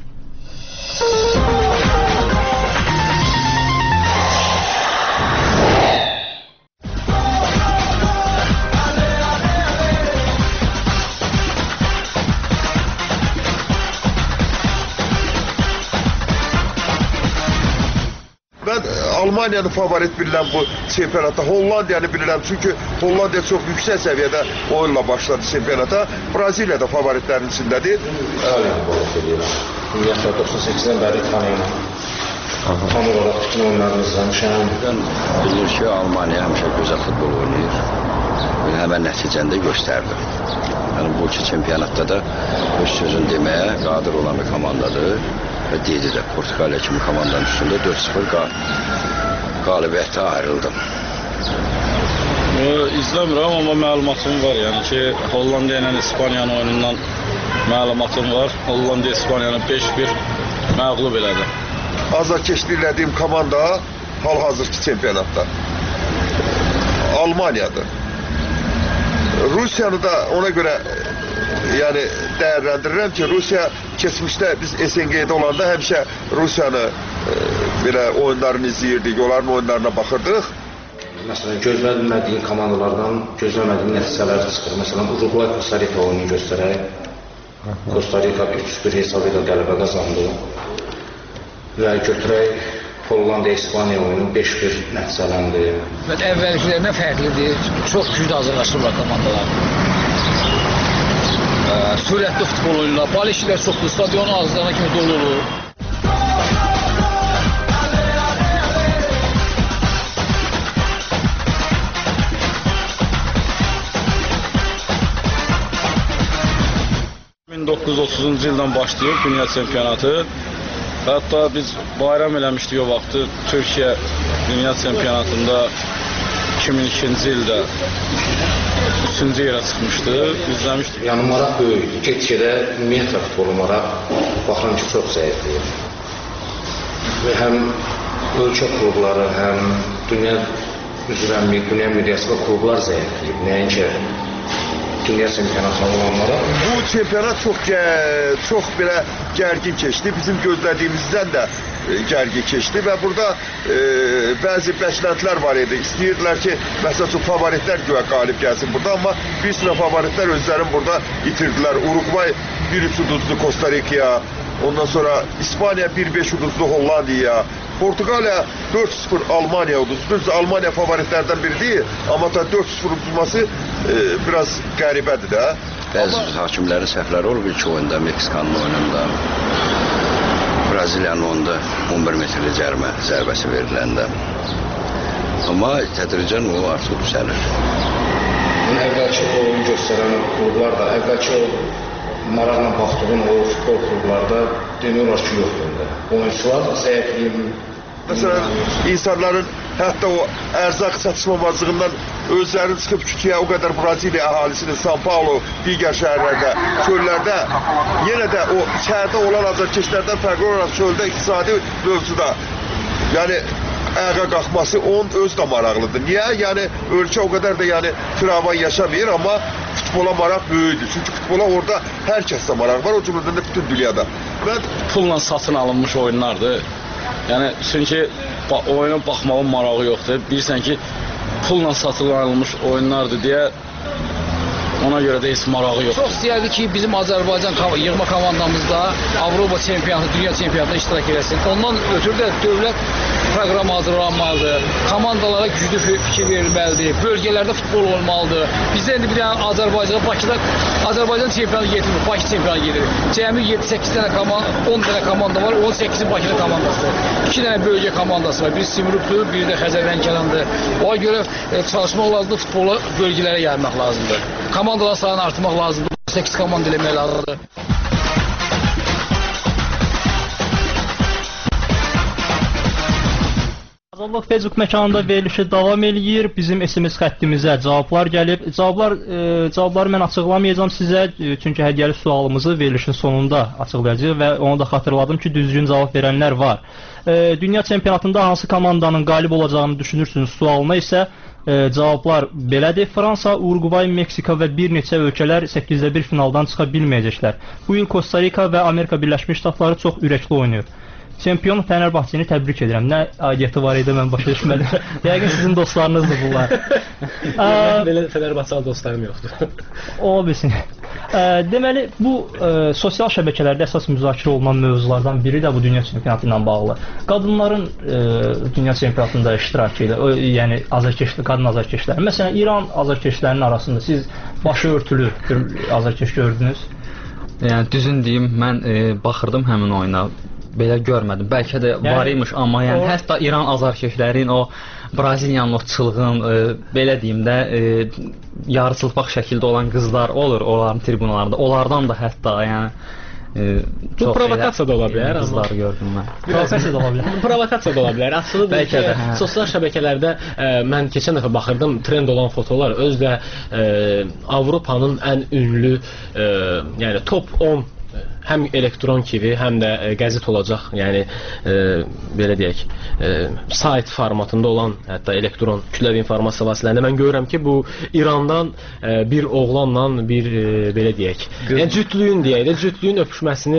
Mən Almaniyanı favorit bilirəm bu çempionata. Hollandiyanı bilirəm çünki Hollandiya çox yüksək səviyyədə oyunla başladı çempionata. Braziliya da favoritlərin içindədir. Ümumiyyətlə 98-dən bəri tanıyıram. Tam olaraq bütün oyunlarını izləmişəm. Bilir ki, Almaniya həmişə gözəl futbol oynayır. Həmən nəticəni də göstərdi. Yəni bu iki çempionatda da öz sözünü deməyə qadir olan bir komandadır. Və deyəcək də Portuqaliya kimi komandanın üstündə 4-0 qalibiyyətə ayrıldım. İzləmirəm, amma məlumatım var. Yəni ki, Hollandiya ilə İspaniyanın oyunundan məlumatım var. Hollandiya İspaniyanı 5-1 məğlub elədi. Azarkeşlik elədiyim komanda hal-hazırki çempionatda Almaniyadır. Rusiyanı da ona görə yəni dəyərləndirirəm ki, Rusiya keçmişdə biz SNG-də olanda həmişə Rusiyanı belə oyunlarını izləyirdik, onların oyunlarına baxırdıq. Məsələn, gözlənmədiyim komandalardan gözləmədiyim nəticələr çıxır. Məsələn, Uruguay Costa Rica oyunu göstərək. Costa Rica 3-1 hesab ilə qələbə qazandı. Və götürək Hollandiya İspaniya oyunu 5-1 nəticələndi. Əvvəlkilərinə fərqlidir. Çox güclü hazırlaşırlar komandalar. Sürətli futbol oyunlar, bal işlər çoxdur, stadionu ağızlarına kimi dolu olur. ...1930-cu ildən başlayıb dünya çempionatı. Hətta biz bayram eləmişdik o vaxtı Türkiyə Dünya Çempionatında 2002-ci ildə 3-cü yerə çıxmışdı, izləmişdik. Yəni maraq böyükdür. Get-gedə ümumiyyətlə futbolu maraq baxıram ki, çox zəifləyir. Həm ölkə klubları, həm dünya üzrəmlik, dünya miqyasında klublar zəifləyib. Nəinki dünya çempionatına olanlara. Bu çempionat çox belə gərgin keçdi. Bizim gözlədiyimizdən də gərgin keçdi və burada bəzi bəklentilər var idi. İstəyirdilər ki, məsəl üçün favoritlər güya qalib gəlsin burada, amma bir sıra favoritlər özlərini burada itirdilər. Uruguay 1-3 uduzlu Costa Rica'ya, ondan sonra İspaniya 1-5 uduzlu Hollandiyaya, Portuqaliya 4-0 Almaniya uduzdu. Almaniya favoritlərdən biri deyil, amma da 4-0 uduzması biraz qəribədir də. Bəzi hakimlərin səhvləri olub ilk oyunda, Meksikanın oyununda. Braziliyanın oyunda 11 metrli cərimə zərbəsi veriləndə. Amma tədricən o artıq yüksəlir. Əvvəlki oyun göstərən klublar da, əvvəlki o maraqla baxdığın o futbol klublarda demək olar ki, yoxdur. Oyunçular zəifliyim. Məsələn, insanların hətta o ərzaq çatışmamazlığından özlərini çıxıb küçəyə o qədər Braziliya əhalisinin São Paulo, digər şəhərlərdə, çöllərdə, yenə də o içəridə olan azarkeşlərdən fərqli olaraq çöldə iqtisadi mövzuda, yəni ayağa qalxması onun öz də maraqlıdır. Niyə? Yəni ölkə o qədər də yəni firavan yaşamayır, amma futbola maraq böyüdür. Çünki futbola orada hər kəsdə maraq var, o cümlədən də bütün dünyada. Pulla satın alınmış oyunlardır. Yəni çünki oyuna baxmağın marağı yoxdur. Bilirsən ki, pulla satın alınmış oyunlardır deyə ona görə də heç marağı yoxdur. Çox istəyərdik ki, bizim Azərbaycan yığma komandamızda Avropa çempionatı, dünya çempionatında iştirak eləsin. Ondan ötürü də dövlət proqramı hazırlanmalıdır. Komandalara güclü fikir verilməlidir. Bölgələrdə futbol olmalıdır. Bizdə indi bir dənə Bakıda Azərbaycan çempionatı getirmir, Bakı çempionatı gedir. Cəmi 7-8 dənə komanda, 10 dənə komanda var, 18-i Bakıda komandası. 2 dənə bölgə komandası var. Biri Simrukdur, biri də Xəzərlənkərandır. Ona görə çalışmaq lazımdır, futbolu bölgələrə yaymaq lazımdır. Komandalar sayını artırmaq lazımdır. 8 komanda eləmək lazımdır. Azadlıq Facebook məkanında verilişi davam eləyir. Bizim SMS xəttimizə cavablar gəlib. Cavabları mən açıqlamayacağam sizə, çünki hədiyyəli sualımızı verilişin sonunda açıqlayacağıq və onu da xatırladım ki, düzgün cavab verənlər var. Dünya çempionatında hansı komandanın qalib olacağını düşünürsünüz sualına isə cavablar belədir. Fransa, Uruguay, Meksika və bir neçə ölkələr 8-də 1 finaldan çıxa bilməyəcəklər. Bu il Costa Rica və Amerika Birləşmiş Ştatları çox ürəkli oynayır. Çempion Fənərbağçəni təbrik edirəm. Nə aidiyyəti var idi, mən başa düşmədim. Yəqin sizin dostlarınızdır bunlar. Belə Fənərbağçalı dostlarım yoxdur. Ola bilsin. Deməli, bu sosial şəbəkələrdə əsas müzakirə olunan mövzulardan biri də bu dünya çempionatı ilə bağlı. Qadınların dünya çempionatında iştirakı ilə, yəni qadın azarkeşlər. Məsələn, İran azarkeşlərinin arasında siz başı örtülü bir azarkeş gördünüz? Yəni düzün deyim, mən baxırdım həmin oyuna. Belə görmədim. Bəlkə də var imiş, amma yəni hətta İran azarkeşlərin o Braziliyanın o çılğın, belə deyim də, yarıçılpaq şəkildə olan qızlar olur onların tribunalarında. Onlardan da hətta yəni bu provokasiya da ola bilər, qızları gördüm mən. Provokasiya da ola bilər. Provokasiya da ola bilər. Aslında bəlkə də sosial şəbəkələrdə mən keçən dəfə baxırdım, trend olan fotolar özdə Avropanın ən ünlü, yəni top 10 həm elektron kimi, həm də qəzet olacaq, yəni belə deyək, sayt formatında olan, hətta elektron kütləvi informasiya vasitələrində mən görürəm ki, bu İrandan bir oğlanla bir belə deyək, yəni cütlüyün deyək də, cütlüyün öpüşməsini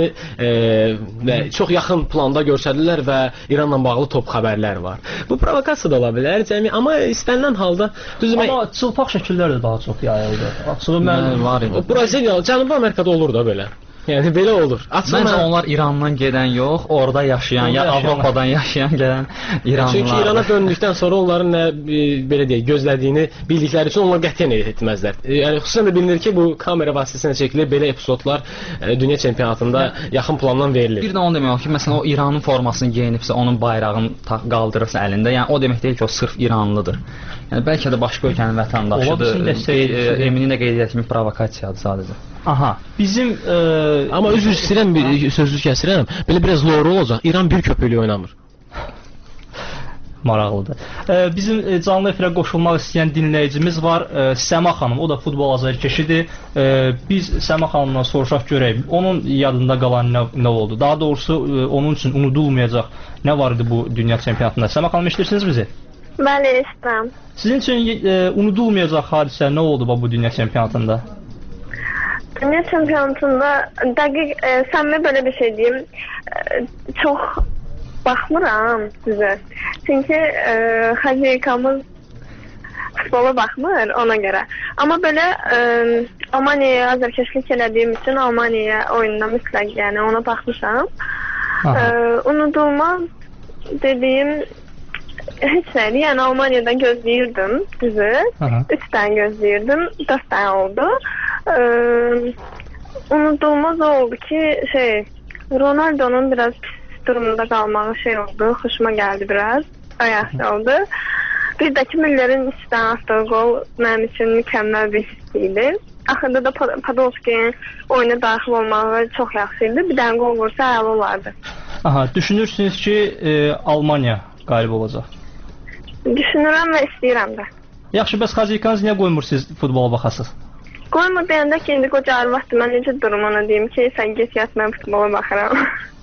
çox yaxın planda göstərirlər və İranla bağlı top xəbərlər var. Bu provokasiya da ola bilər, amma istənilən halda amma çılpaq şəkillər də daha çox yayıldı. Açığı mən var idi. Braziliya, Cənubi Amerikada olur da belə. Yəni belə olur. Məncə onlar İrandan gedən yox, orada yaşayan, ya Avropadan yaşayan gələn İranlılar. Çünki İrana döndükdən sonra onların nə belə deyək, gözlədiyini bildikləri üçün onlar qətiyyən etməzlər. Yəni xüsusən də bilinir ki, bu kamera vasitəsilə çəkilir belə epizodlar dünya çempionatında yaxın plandan verilir. Bir də onu demək olar ki, məsələn o İranın formasını geyinibsə, onun bayrağını qaldırırsa əlində, yəni o demək deyil ki, o sırf İranlıdır. Yəni bəlkə də başqa ölkənin vətəndaşıdır. Eminin də qeyd etdiyi kimi provokasiyadır sadəcə. Aha, bizim amma üzr istəyirəm, sözünüzü kəsirəm. Belə biraz loru olacaq. İran bir köpüklük oynamır. Maraqlıdır. Bizim canlı efirə qoşulmaq istəyən dinləyicimiz var, Səma xanım. O da futbol azərkeşidir. Biz Səma xanımdan soruşaq görək. Onun yadında qalan nə oldu? Daha doğrusu onun üçün unudulmayacaq nə var idi bu dünya çempionatında? Səma xanım, eşidirsiniz bizi? Bəli, eşidirəm. Sizin üçün unudulmayacaq hadisə nə oldu bu dünya çempionatında? Dünya çempionatında dəqiq səmimi belə bir şey deyim. Çox baxmıram sizə. Çünki xəzikamız futbola baxmır ona görə. Amma belə Almaniyaya azərkeşlik elədiyim üçün Almaniya oyununa mütləq, yəni ona baxmışam. Unudulmaz dediyim heç nədir. Yəni Almaniyadan gözləyirdim düzü. 3 dənə gözləyirdim. 4 dənə oldu. Unudulmaz oldu ki Ronaldo'nun biraz durumda qalmağı oldu. Xoşuma gəldi biraz. Ayaqlı oldu. Bir də ki Müller'in içdən atdığı gol mənim üçün mükəmməl bir hiss idi. Axırda da Podolski'nin oyuna daxil olmağı çox yaxşı idi. Bir dənə gol vursa əla olardı. Aha, düşünürsünüz ki Almaniya qalib olacaq? Düşünürəm və istəyirəm də. Yaxşı, bəs xazikanız niyə qoymursunuz futbola baxasınız? Qoymur deyəndə ki, indi qoca arvaxdır. Mən necə durum ona deyim ki, sən get yat, mən futbola baxıram.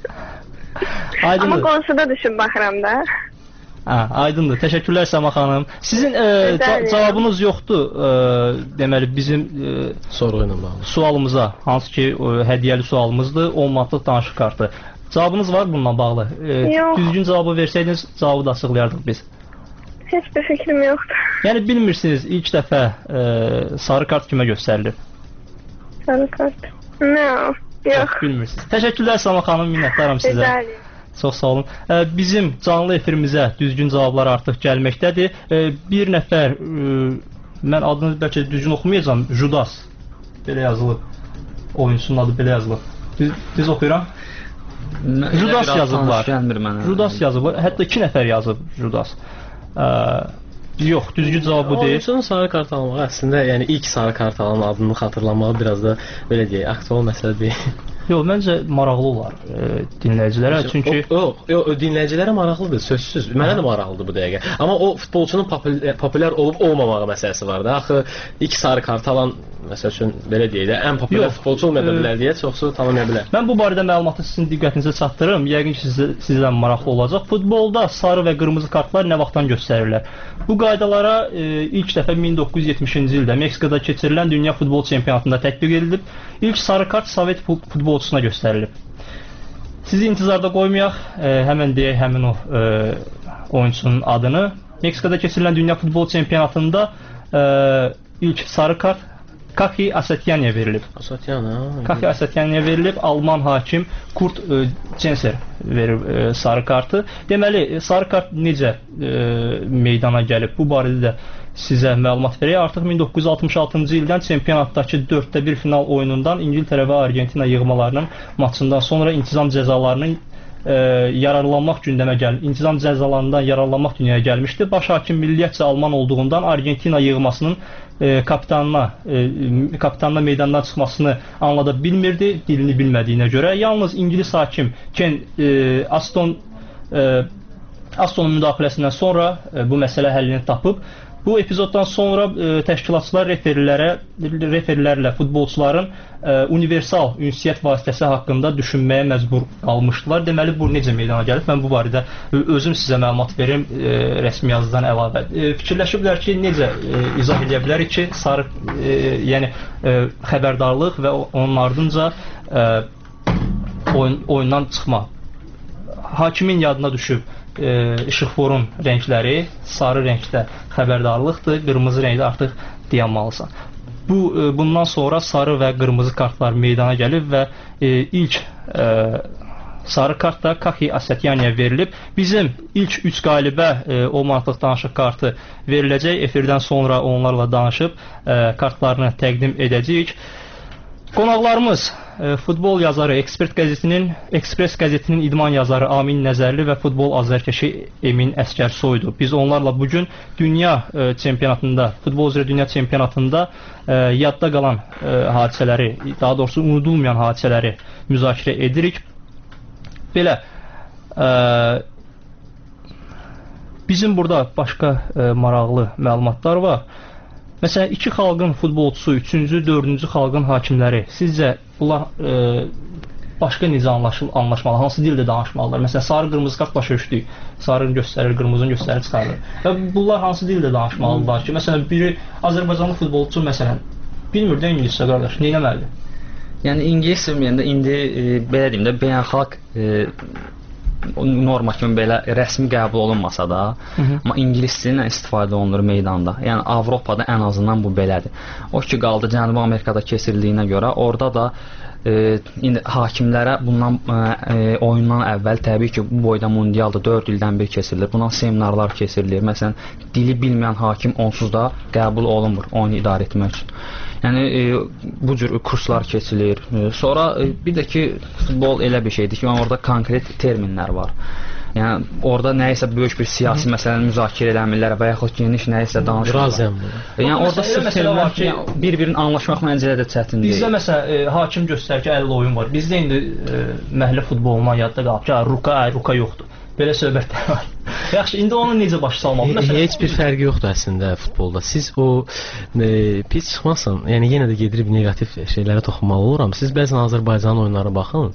Amma qonşuda düşüb baxıram da. Aydındır. Təşəkkürlər Səma xanım. Sizin cavabınız yoxdur, deməli bizim sorğu ilə bağlı sualımıza, hansı ki hədiyyəli sualımızdır, 10 manatlıq danışıq kartı. Cavabınız var bununla bağlı? Düzgün cavabı versəydiniz, cavabı da açıqlayardıq biz. Heç bir fikrim yoxdur. Yəni bilmirsiniz, ilk dəfə sarı kart kimə göstərilir? Sarı kart? Yox. Bilmirsiniz. Təşəkkürlər Səma xanım, minnətdaram sizə. Çox sağ olun. Bizim canlı efirimizə düzgün cavablar artıq gəlməkdədir. Bir nəfər, mən adını bəlkə düzgün oxumayacağam, Judas, belə yazılıb. Oyunçunun adı belə yazılıb. Düz oxuyuram. Judas yazıblar. Judas yazıblar. Hətta 2 nəfər yazıb Judas. Yox, düzgün cavab bu deyil. Oyunçunun sarı kart almağı əslində, yəni ilk sarı kart alan adını xatırlamağı biraz da belə deyək, aktual məsələ deyil. Yox, məncə maraqlı olar dinləyicilərə, çünki... Yox, dinləyicilərə maraqlıdır, sözsüz. Mənə də maraqlıdır bu dəqiqə. Amma o futbolçunun populyar olub-olmamağı məsələsi var da. Axı, ilk sarı kart alan, məsəl üçün, belə deyək də, ən populyar futbolçu olmaya bilər deyə çoxsu tanımaya bilər. Mən bu barədə məlumatı sizin diqqətinizə çatdırırım. Yəqin ki, sizdən maraqlı olacaq. Futbolda sarı və qırmızı kartlar nə vaxtdan göstərirlər? Bu qaydalara ilk dəfə 1970-ci ildə Meksikada keçirilən Dünya Futbol Çempionatında tətbiq edilib. İlk sarı kart Sovet futbolçusuna göstərilib. Sizi intizarda qoymayaq, həmən deyək həmin o oyunçunun adını. Meksikada keçirilən Dünya Futbol Çempionatında ilk sarı kart Kaki Asatyanya'ya verilib. Kaki Asatyanya'ya verilib. Alman hakim Kurt Censer verib sarı kartı. Deməli, sarı kart necə meydana gəlib? Bu barədə də sizə məlumat verək. Artıq 1966-cı ildən çempionatdakı 4-1 final oyunundan İngiltərə və Argentina yığmalarının maçından sonra intizam cəzalarının yararlanmaq gündəmə gəlmişdi. İntizam cəzalarından yararlanmaq dünyaya gəlmişdi. Baş hakim milliyyətcə Alman olduğundan Argentina yığmasının kapitanla meydandan çıxmasını anlada bilmirdi, dilini bilmədiyinə görə. Yalnız İngilis hakim Ken Astonun müdaxiləsindən sonra bu məsələ həllini tapıb. Bu epizoddan sonra təşkilatçılar referilərlə futbolçuların universal ünsiyyət vasitəsi haqqında düşünməyə məcbur qalmışdılar. Deməli, bu necə meydana gəlib? Mən bu barədə özüm sizə məlumat verim rəsmi yazıdan əlavə. Fikirləşiblər ki, necə izah edə bilərik ki, sarı, yəni xəbərdarlıq və onun ardınca oyundan çıxma. Hakimin yadına düşüb işıqforun rəngləri sarı rəngdə xəbərdarlıqdır, qırmızı rəngdə artıq dayanmalısan. Bundan sonra sarı və qırmızı kartlar meydana gəlib və ilk sarı kart da Kaki Asatyanya'ya verilib. Bizim ilk 3 qalibə 10 manatlıq danışıq kartı veriləcək. Efirdən sonra onlarla danışıb kartlarını təqdim edəcəyik. Qonaqlarımız futbol yazarı, Ekspres qəzetinin idman yazarı Amin Nəzərli və futbol azərkeşi Emin Əskərsoydu. Biz onlarla bugün dünya çempionatında, futbol üzrə dünya çempionatında yadda qalan hadisələri, daha doğrusu unudulmayan hadisələri müzakirə edirik. Belə, bizim burada başqa maraqlı məlumatlar var. Məsələn, iki xalqın futbolçusu, üçüncü, dördüncü xalqın hakimləri, sizcə bunlar başqa necə anlaşmalı, hansı dildə danışmalılar? Məsələn, sarı-qırmızı kart başa düşdük, sarını göstərir, qırmızını göstərir, çıxarır. Və bunlar hansı dildə danışmalılar ki? Məsələn, biri Azərbaycanlı futbolçu, məsələn, bilmir də ingiliscə qardaş, nə eləməlidir? Yəni, ingilis sevməyəndə indi, belə deyim də, beynəlxalq norma kimi belə rəsmi qəbul olunmasa da, amma ingilis dilindən istifadə olunur meydanda. Yəni Avropada ən azından bu belədir. O ki qaldı Cənubi Amerikada keçirildiyinə görə, orada da indi hakimlərə bundan oyundan əvvəl təbii ki, bu boyda mundialda 4 ildən bir keçirilir. Bundan seminarlar keçirilir. Məsələn, dili bilməyən hakim onsuz da qəbul olunmur oyunu idarə etmək üçün. Yəni bu cür kurslar keçilir. Sonra bir də ki, futbol elə bir şeydir ki, orada konkret terminlər var. Yəni orada nəyisə böyük bir siyasi məsələni müzakirə eləmirlər və yaxud geniş nəyisə danışırlar. Yəni orada sırf terminlər ki, bir-birini anlaşmaq məncə də çətin deyil. Bizdə məsələn hakim göstərir ki, 50 oyun var. Bizdə indi məhəllə futbolundan yadda qalıb ki, ruka yoxdur. Belə söhbətlər var. Yaxşı, indi onu necə başa salmalı? Heç bir fərqi yoxdur əslində futbolda. Siz o pis çıxmasın, yəni yenə də gedirib negativ şeylərə toxunmalı oluram. Siz bəzən Azərbaycanın oyunlarına baxın,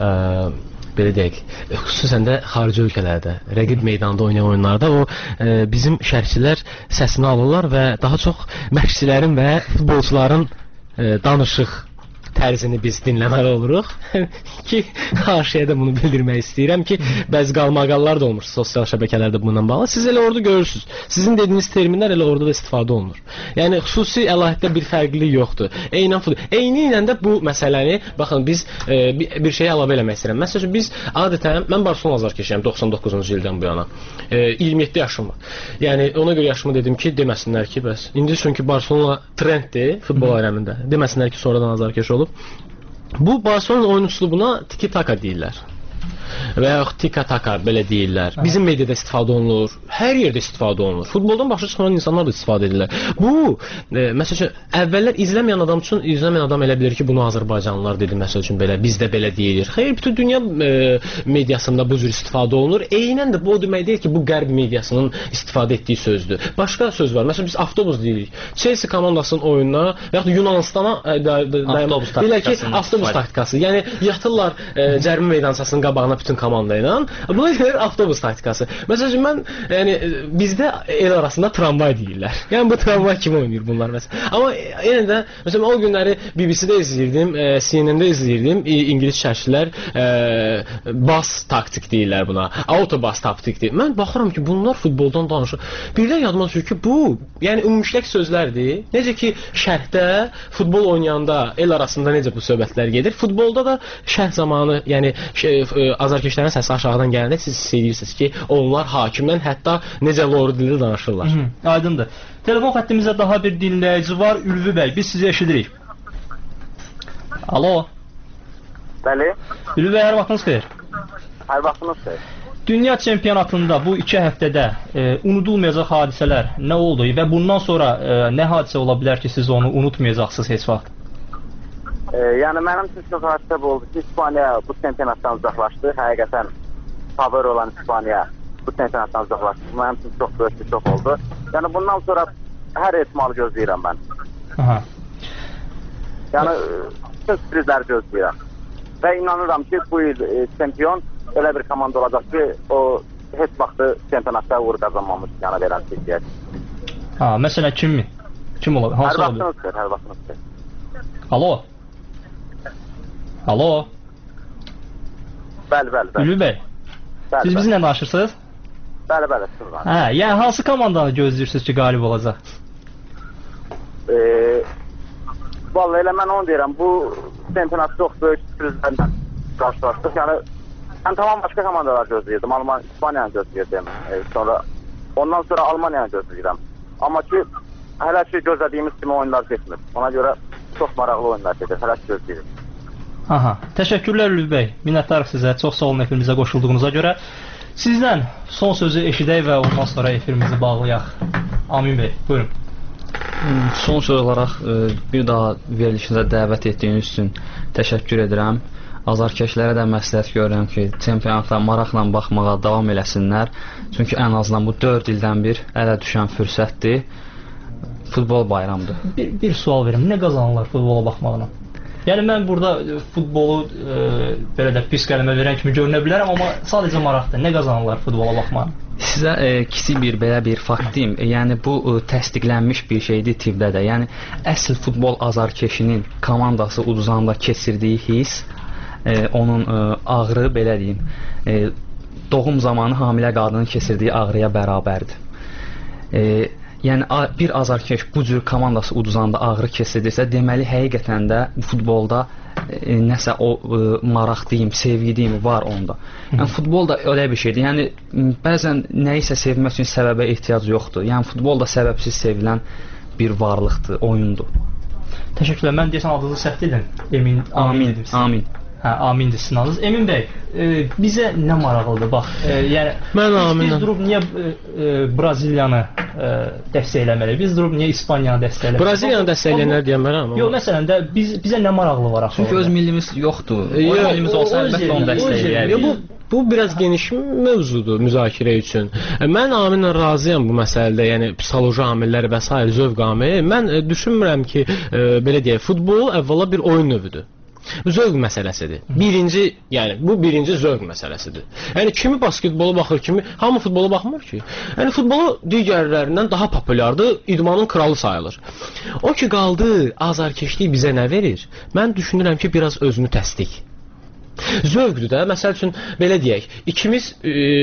belə deyək, xüsusən də xarici ölkələrdə, rəqib meydanda oynayan oyunlarda o bizim şərhçilər səsini alırlar və daha çox məşqçilərin və futbolçuların danışıq tərzini biz dinləməli oluruq ki, qarşıya da bunu bildirmək istəyirəm ki, bəzi qalmaqallar da olmur sosial şəbəkələrdə bununla bağlı. Siz elə orada görürsünüz. Sizin dediyiniz terminlər elə orada da istifadə olunur. Yəni, xüsusi əlahiddə bir fərqlilik yoxdur. Eyni ilə də bu məsələni, baxın, biz bir şeyi əlavə eləmək istəyirəm. Məsələn, biz adətən, mən Barcelona azarkeşiyəm 99-cu ildən bu yana. 27 yaşım var. Yəni, ona görə yaşımı dedim ki, deməsinlər ki, bəs. İndi çünki Barcelona trenddir futbol aləmində. Deməsinlər ki, sonradan azarkeş olub. Bu Barcelona oyun üslubuna tiki-taka deyirlər. Və yaxud tika-taka belə deyirlər. Bizim mediada istifadə olunur, hər yerdə istifadə olunur. Futboldan başa çıxan insanlar da istifadə edirlər. Bu, məsəl üçün, əvvəllər izləməyən adam elə bilir ki, bunu Azərbaycanlılar dedi, məsəl üçün belə, bizdə belə deyilir. Xeyr, bütün dünya mediasında bu cür istifadə olunur. Eynən də bu o demək deyil ki, bu qərb mediasının istifadə etdiyi sözdür. Başqa söz var. Məsələn, biz avtobus deyirik. Chelsea komandasının oyununa və yaxud Yunanistana avtobus taktikası. Yəni, yatırlar cərimə meydançasının qabağına bütün komanda ilə. Buna gəlir avtobus taktikası. Məsələn, mən, yəni, bizdə el arasında tramvay deyirlər. Yəni, bu tramvay kimi oynayır bunlar məsələn. Amma yenə də, məsələn, o günləri BBC-də izləyirdim, CNN-də izləyirdim, İngilis şərhçilər bas taktik deyirlər buna, autobas taktik deyir. Mən baxıram ki, bunlar futboldan danışır. Birdən yadıma düşür ki, bu, yəni, ümumşilək sözlərdir. Necə ki, şərhdə, futbol oynayanda el arasında necə bu söhbətlər gedir. Futbolda da şərh zamanı, yəni, azarkeşlərin səsi aşağıdan gələndə siz hiss edirsiniz ki, onlar hakimdən hətta necə loru dildə danışırlar. Aydındır. Telefon xəttimizdə daha bir dinləyici var. Ülvi bəy, biz sizi eşidirik. Alo. Bəli. Ülvi bəy, hər vaxtınız xeyir. Hər vaxtınız xeyir. Dünya çempionatında bu 2 həftədə unudulmayacaq hadisələr nə oldu və bundan sonra nə hadisə ola bilər ki, siz onu unutmayacaqsınız heç vaxt? Yəni mənim üçün çox hadisə oldu ki, İspaniya bu çempionatdan uzaqlaşdı. Həqiqətən favori olan İspaniya bu çempionatdan uzaqlaşdı. Mənim üçün çox böyük bir şok oldu. Yəni bundan sonra hər ehtimalı gözləyirəm mən. Yəni bütün sürprizləri gözləyirəm. Və inanıram ki, bu il çempion elə bir komanda olacaq ki, o heç vaxtı çempionatda uğur qazanmamış yana verən çəkiyək. Məsələn, kimmi? Kim ola? Hansı ola bilər? Hər vaxtınız xeyir. Alo. Alo. Bəli. Ülvi bəy, siz bizimlə danışırsınız? Bəli. Yəni hansı komandanı gözləyirsiniz ki, qalib olacaq? Vallahi elə mən onu deyirəm, bu çempionat çox böyük sürprizlərlə qarşılaşdıq. Yəni, mən tamam başqa komandalar gözləyirdim. İspaniyanı gözləyirdim. Ondan sonra Almaniyanı gözləyirəm. Amma ki, hələ ki gözlədiyimiz kimi oyunlar getmir. Ona görə çox maraqlı oyunlar gedir. Hələ ki gözləyirik. Aha, təşəkkürlər Lüv bəy. Minnətdarıq sizə. Çox sağ olun efirimizə qoşulduğunuza görə. Sizdən son sözü eşidək və ondan sonra efirimizi bağlayaq. Amin bəy, buyurun. Son söz olaraq bir daha verilişinizə dəvət etdiyiniz üçün təşəkkür edirəm. Azarkeşlərə də məsləhət görürəm ki, çempionata maraqla baxmağa davam eləsinlər. Çünki ən azından bu 4 ildən bir ələ düşən fürsətdir. Futbol bayramıdır. Bir sual verim. Nə qazanırlar futbola baxmaqla? Yəni mən burada futbolu belə də pis qələmə verən kimi görünə bilərəm, amma sadəcə maraqdır. Nə qazanırlar futbola baxmaqla? Sizə kiçik belə bir fakt deyim. Yəni bu təsdiqlənmiş bir şeydir tibbdə də. Yəni əsl futbol azarkeşinin komandası uduzanda keçirdiyi his, onun ağrı belə deyim, doğum zamanı hamilə qadının keçirdiyi ağrıya bərabərdir. Yəni bir azarkeş bu cür komandası uduzanda ağrı keçirdirsə, deməli həqiqətən də futbolda nəsə o maraq deyim, sevgi deyim var onda. Yəni futbol da elə bir şeydir. Yəni bəzən nəyisə sevmək üçün səbəbə ehtiyac yoxdur. Yəni futbol da səbəbsiz sevilən bir varlıqdır, oyundur. Təşəkkürlər. Mən deyəsən adınızı səhv dedim. Amin. Hə, amindir sizin adınız. Emin bəy, bizə nə maraqlıdır? Bax, yəni biz durub niyə Braziliyanı dəstəkləməliyik? Biz durub niyə İspaniyanı dəstəkləməliyik? Braziliyanı dəstəkləyənlər deyəmərəm. Yox, məsələn də bizə nə maraqlı var axı? Çünki öz millimiz yoxdur. O millimiz olsa əlbəttə onu dəstəkləyərik. Bu biraz geniş mövzudur müzakirə üçün. Mən Aminlə razıyam bu məsələdə, yəni psixoloji amillər və s. zövq amili. Mən düşünmürəm ki, belə deyək, futbol əvvəla bir oyun növüdür. Zövq məsələsidir. Bu birinci zövq məsələsidir. Yəni kimi basketbola baxır, kimi hamı futbola baxmır ki. Yəni futbolu digərlərindən daha populyardır, idmanın kralı sayılır. O ki qaldı, azarkeşlik bizə nə verir? Mən düşünürəm ki, biraz özünü təsdiq. Zövqdür də, məsəl üçün belə deyək, ikimiz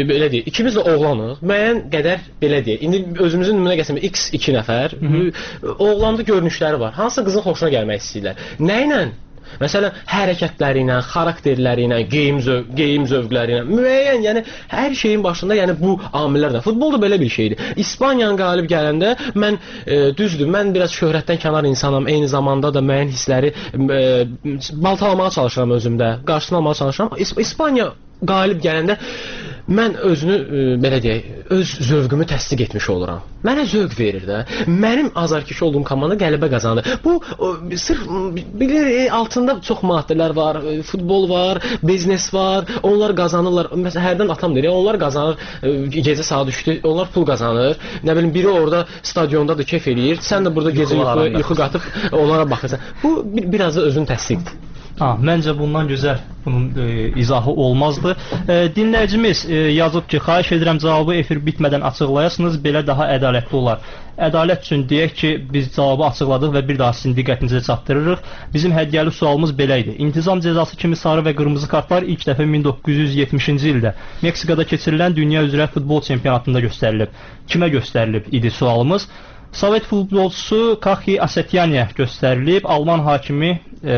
də oğlanıq, müəyyən qədər belə deyək. İndi özümüzün nümunə gətirmək, X2 nəfər, oğlanda görünüşləri var. Hansı qızın xoşuna gəlmək istəyirlər? Nə ilə? Məsələn, hərəkətləri ilə, xarakterləri ilə, geyim zövqləri ilə, müəyyən, yəni hər şeyin başında, yəni bu amillər də. Futbol da belə bir şeydir. İspaniyanın qalib gələndə mən düzdür, mən biraz şöhrətdən kənar insanam, eyni zamanda da müəyyən hissləri baltalamağa çalışıram özümdə, qarşısını almağa çalışıram. İspaniya qalib gələndə mən özünü, belə deyək, öz zövqümü təsdiq etmiş oluram. Mənə zövq verir də. Mənim azarkeş olduğum komanda qələbə qazanır. Bu, sırf, bilir, altında çox maddələr var, futbol var, biznes var, onlar qazanırlar. Məsələn, hərdən atam deyir, onlar qazanır, gecə saat 3-dür, onlar pul qazanır. Nə bilim, biri orada stadiondadır, kef eləyir, sən də burada gecə yuxu qatıb onlara baxırsan. Bu, biraz da özünü təsdiqdir. Məncə bundan gözəl bunun izahı olmazdı. Dinləyicimiz yazıb ki, xahiş edirəm cavabı efir bitmədən açıqlayasınız, belə daha ədalətli olar. Ədalət üçün deyək ki, biz cavabı açıqladıq və bir daha sizin diqqətinizə çatdırırıq. Bizim hədiyyəli sualımız belə idi. İntizam cəzası kimi sarı və qırmızı kartlar ilk dəfə 1970-ci ildə Meksikada keçirilən dünya üzrə futbol çempionatında göstərilib. Kimə göstərilib idi sualımız? Sovet futbolçusu Kaxi Asetyaniyə göstərilib. Alman hakimi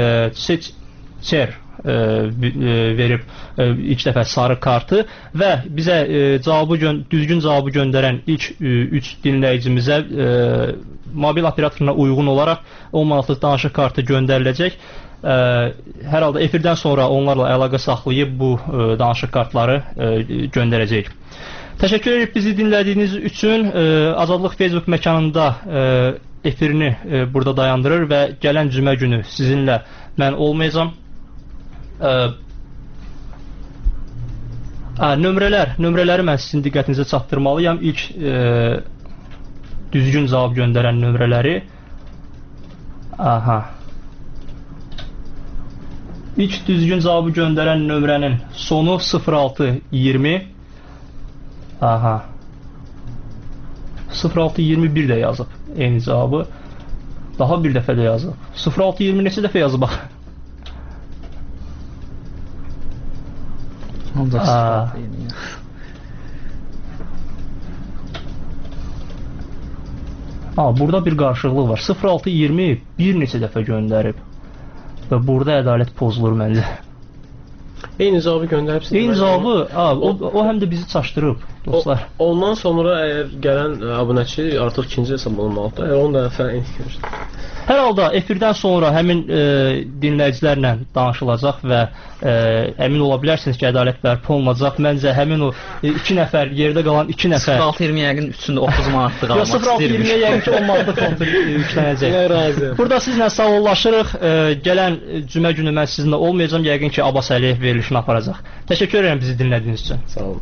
Çer verib ilk dəfə sarı kartı və bizə düzgün cavabı göndərən ilk 3 dinləyicimizə mobil operatoruna uyğun olaraq 10 manatlıq danışıq kartı göndəriləcək. Hər halda efirdən sonra onlarla əlaqə saxlayıb bu danışıq kartları göndərəcəyik. Təşəkkür edib bizi dinlədiyiniz üçün. Azadlıq Facebook məkanında efirini burada dayandırır və gələn cümə günü sizinlə mən olmayacam. Nömrələri mən sizin diqqətinizə çatdırmalıyam. İlk düzgün cavab göndərən nömrələri. İlk düzgün cavabı göndərən nömrənin sonu 0620. 0621 də yazıb eyni cavabı. Daha bir dəfə də yazıb. 0620 neçə dəfə yazıb bax. Burada bir qarşılıqlıq var. 0620 bir neçə dəfə göndərib və burada ədalət pozulur məncə. Eyni cavabı göndəribsiniz. Eyni cavabı, o həm də bizi çaşdırıb, dostlar. Ondan sonra əgər gələn abunəçi artıq ikinci hesab olmalıdır. 10 dəfə enişdir. Hər halda efirdən sonra həmin dinləyicilərlə danışılacaq və əmin ola bilərsiniz ki, ədalət bərpa olunacaq. Məncə həmin o 2 nəfər, yerdə qalan 2 nəfər 0-6-20 yəqin üçündə 30 manatlıq almaq istəyirmiş. 0-6-20 yəqin ki, 10 manatlıq kontur yüklənəcək. Burada sizlə sağollaşırıq. Gələn cümə günü mən sizinlə olmayacağım. Yəqin ki, Abbas Əliyev verilişini aparacaq. Təşəkkür edirəm bizi dinlədiyiniz üçün. Sağ olun.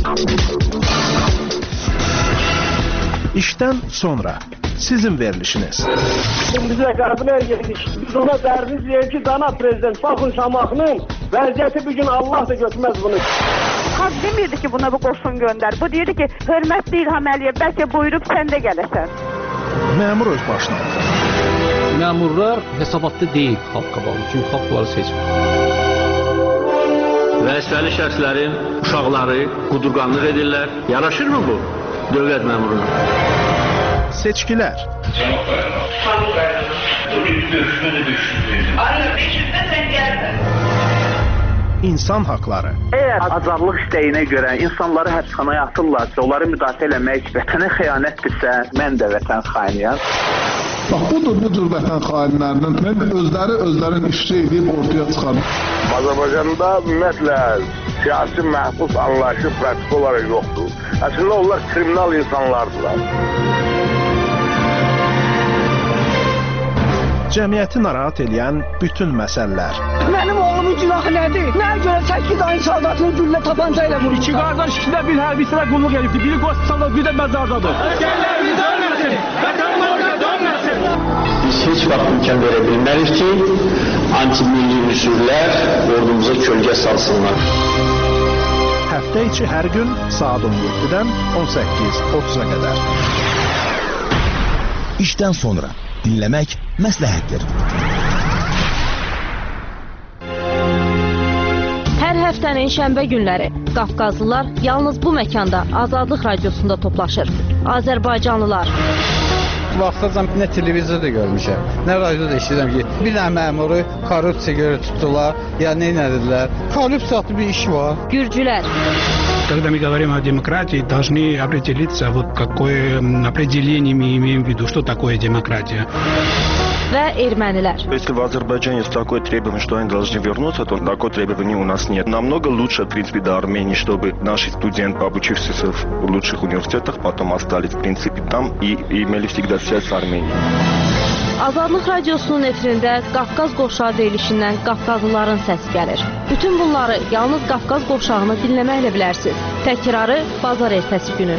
İşdən sonra sizin verilişiniz. Bizə qəbul edirik. Biz ona dərdiz deyir ki, cənab prezident, baxın Şamaxının vəziyyəti bir gün Allah da götürməz bunu. Xalq demirdi ki, buna bu qoşun göndər. Bu deyirdi ki, hörmətli İlham Əliyev, bəlkə buyurub sən də gələsən. Məmur öz başına. Məmurlar hesabatda deyil xalq qabağında, çünki xalq bunları seçmir. Vəzifəli şəxslərin uşaqları qudurqanlıq edirlər. Yaraşırmı bu dövlət məmuruna? Seçkilər. İnsan haqları. Əgər azadlıq istəyinə görə insanları həbsxanaya atırlarsa, onları müdafiə eləmək vətənə xəyanətdirsə, mən də vətən xainiyəm. Bax, bu cür vətən xainlərinin özlərin işçi edib ortaya çıxarır. Azərbaycanda ümumiyyətlə siyasi məhbus anlayışı pratik olaraq yoxdur. Əslində onlar kriminal insanlardılar. Cəmiyyəti narahat edən bütün məsələlər. Mənim oğlumun günahı nədir? Nəyə görə 8 ayın saldatını güllə tapanca ilə vurur? İki qardaş ikisində bir hərbisinə qulluq edibdir. Biri qoşsalda, bir də məzardadır. Əsgərlərimiz ölməsin! Vətəndaşlar dönməsin! Biz heç vaxt imkan verə bilmərik ki, anti-milli üsullər ordumuza kölgə salsınlar. Həftə içi hər gün saat 17-dən 18:30-a qədər. İşdən sonra dinləmək məsləhətdir. Hər həftənin şənbə günləri Qafqazlılar yalnız bu məkanda Azadlıq Radiosunda toplaşır. Azərbaycanlılar. Vaxtacan nə televizorda görmüşəm, nə radioda eşidirəm ki, bir dənə məmuru korrupsiya görə tutdular, ya nə edilər. Korrupsiya bir iş var. Gürcülər. Когда мы говорим о демократии, должны определиться, вот какое определение мы имеем в виду, что такое демократия. Və ermənilər. Если в Азербайджане есть такое требование, что они должны вернуться, то такое требование у нас нет. Намного лучше, в принципе, до Армении, чтобы наши студенты, обучившиеся в лучших университетах, потом остались, в принципе, там и имели всегда связь с Арменией. Azadlıq Radiosunun efirində Qafqaz qovşağı verilişindən Qafqazlıların səsi gəlir. Bütün bunları yalnız Qafqaz qovşağını dinləməklə bilərsiniz. Təkrarı bazar ertəsi günü.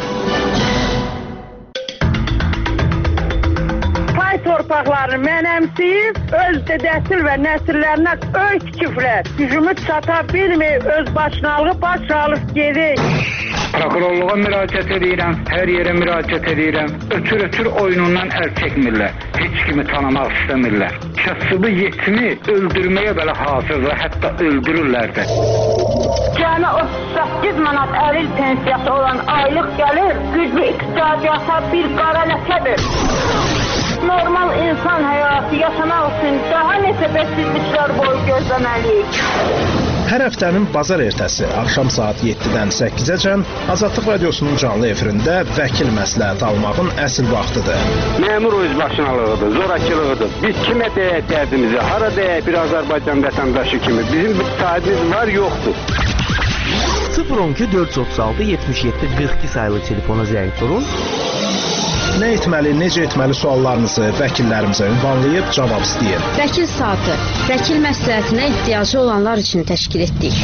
Pay torpaqlarını mənəmsiyib, öz dədəsil və nəsillərinə öy tikiblər. Gücümüz çata bilmir, öz başınalığı baş alıb gedir. Prokurorluğa müraciət edirəm, hər yerə müraciət edirəm. Ötür oyunundan əl çəkmirlər. Heç kimi tanımaq istəmirlər. Kasıbı yetimi öldürməyə belə hazırdır, hətta öldürürlər də. Cəmi 38 manat əril pensiyası olan aylıq gəlir, güclü iqtisadiyyata bir qara ləkədir. Normal insan həyatı yaşamaq üçün daha neçə bəsizliklər boyu gözləməliyik. Hər həftənin bazar ertəsi axşam saat 7-dən 8-əcən Azadlıq Radiosunun canlı efirində vəkil məsləhət almağın əsl vaxtıdır. Məmur özbaşınalığıdır, zorakılığıdır. Biz kimə deyək dərdimizi, hara deyək bir Azərbaycan vətəndaşı kimi. Bizim bir sahibimiz var, yoxdur. 012 436 77 42 sayılı telefona zəng vurun. Nə etməli, necə etməli suallarınızı vəkillərimizə ünvanlayıb cavab istəyin. Vəkil saatı, vəkil məsləhətinə ehtiyacı olanlar üçün təşkil etdik.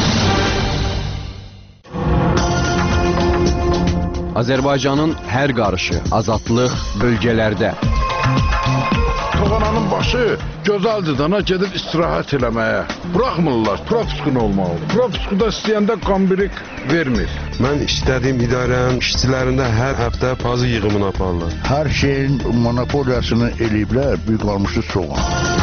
Azərbaycanın hər qarışı, azadlıq bölgələrdə. Toğananın başı gözəldir dana gedib istirahət eləməyə. Buraxmırlar, propiskun olmalıdır. Propiskuda istəyəndə qambirik vermir. Mən istədiyim idarənin işçilərində hər həftə pazı yığımını aparırlar. Hər şeyin monopoliyasını eləyiblər, büyük qalmışdı soğan.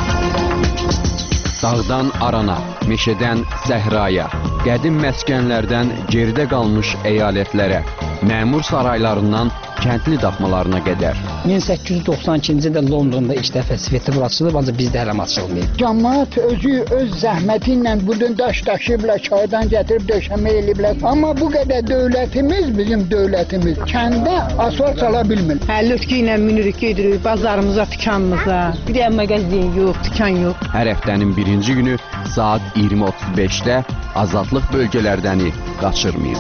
Dağdan arana, meşədən səhraya, qədim məskənlərdən geridə qalmış əyalətlərə, məmur saraylarından kəndli daxmalarına qədər. 1892-ci ildə Londonda ilk dəfə svetofor açılıb, ancaq bizdə hələ açılmayıb. Cəmaət özü öz zəhməti ilə budun daş daşıyıblar, çaydan gətirib döşəmə eləyiblər. Amma bu qədər dövlətimiz, bizim dövlətimiz kəndə asfalt çala bilmir. Lütki ilə minirik, gedirik bazarımıza, dükanımıza. Bir də mağazin yox, dükan yox. Hər həftənin birinci günü saat 20:35-də Azadlıq bölgələrdəni qaçırmayın.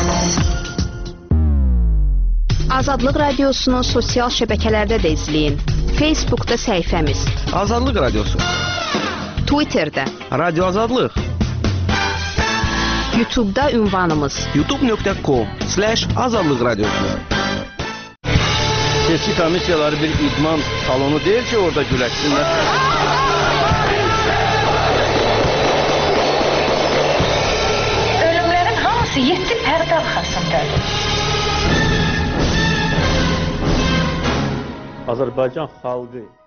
Azadlıq Radiosunu sosial şəbəkələrdə də izləyin. Facebookda səhifəmiz Azadlıq Radiosu, Twitterdə Radio Azadlıq, YouTube'da ünvanımız youtube.com/Azadlıq Radiosu. Seçki komissiyaları bir idman salonu deyil ki, orada güləşsinlər. Ölümlərin hamısı 7 pərdə arxasındadır. Azərbaycan xalqı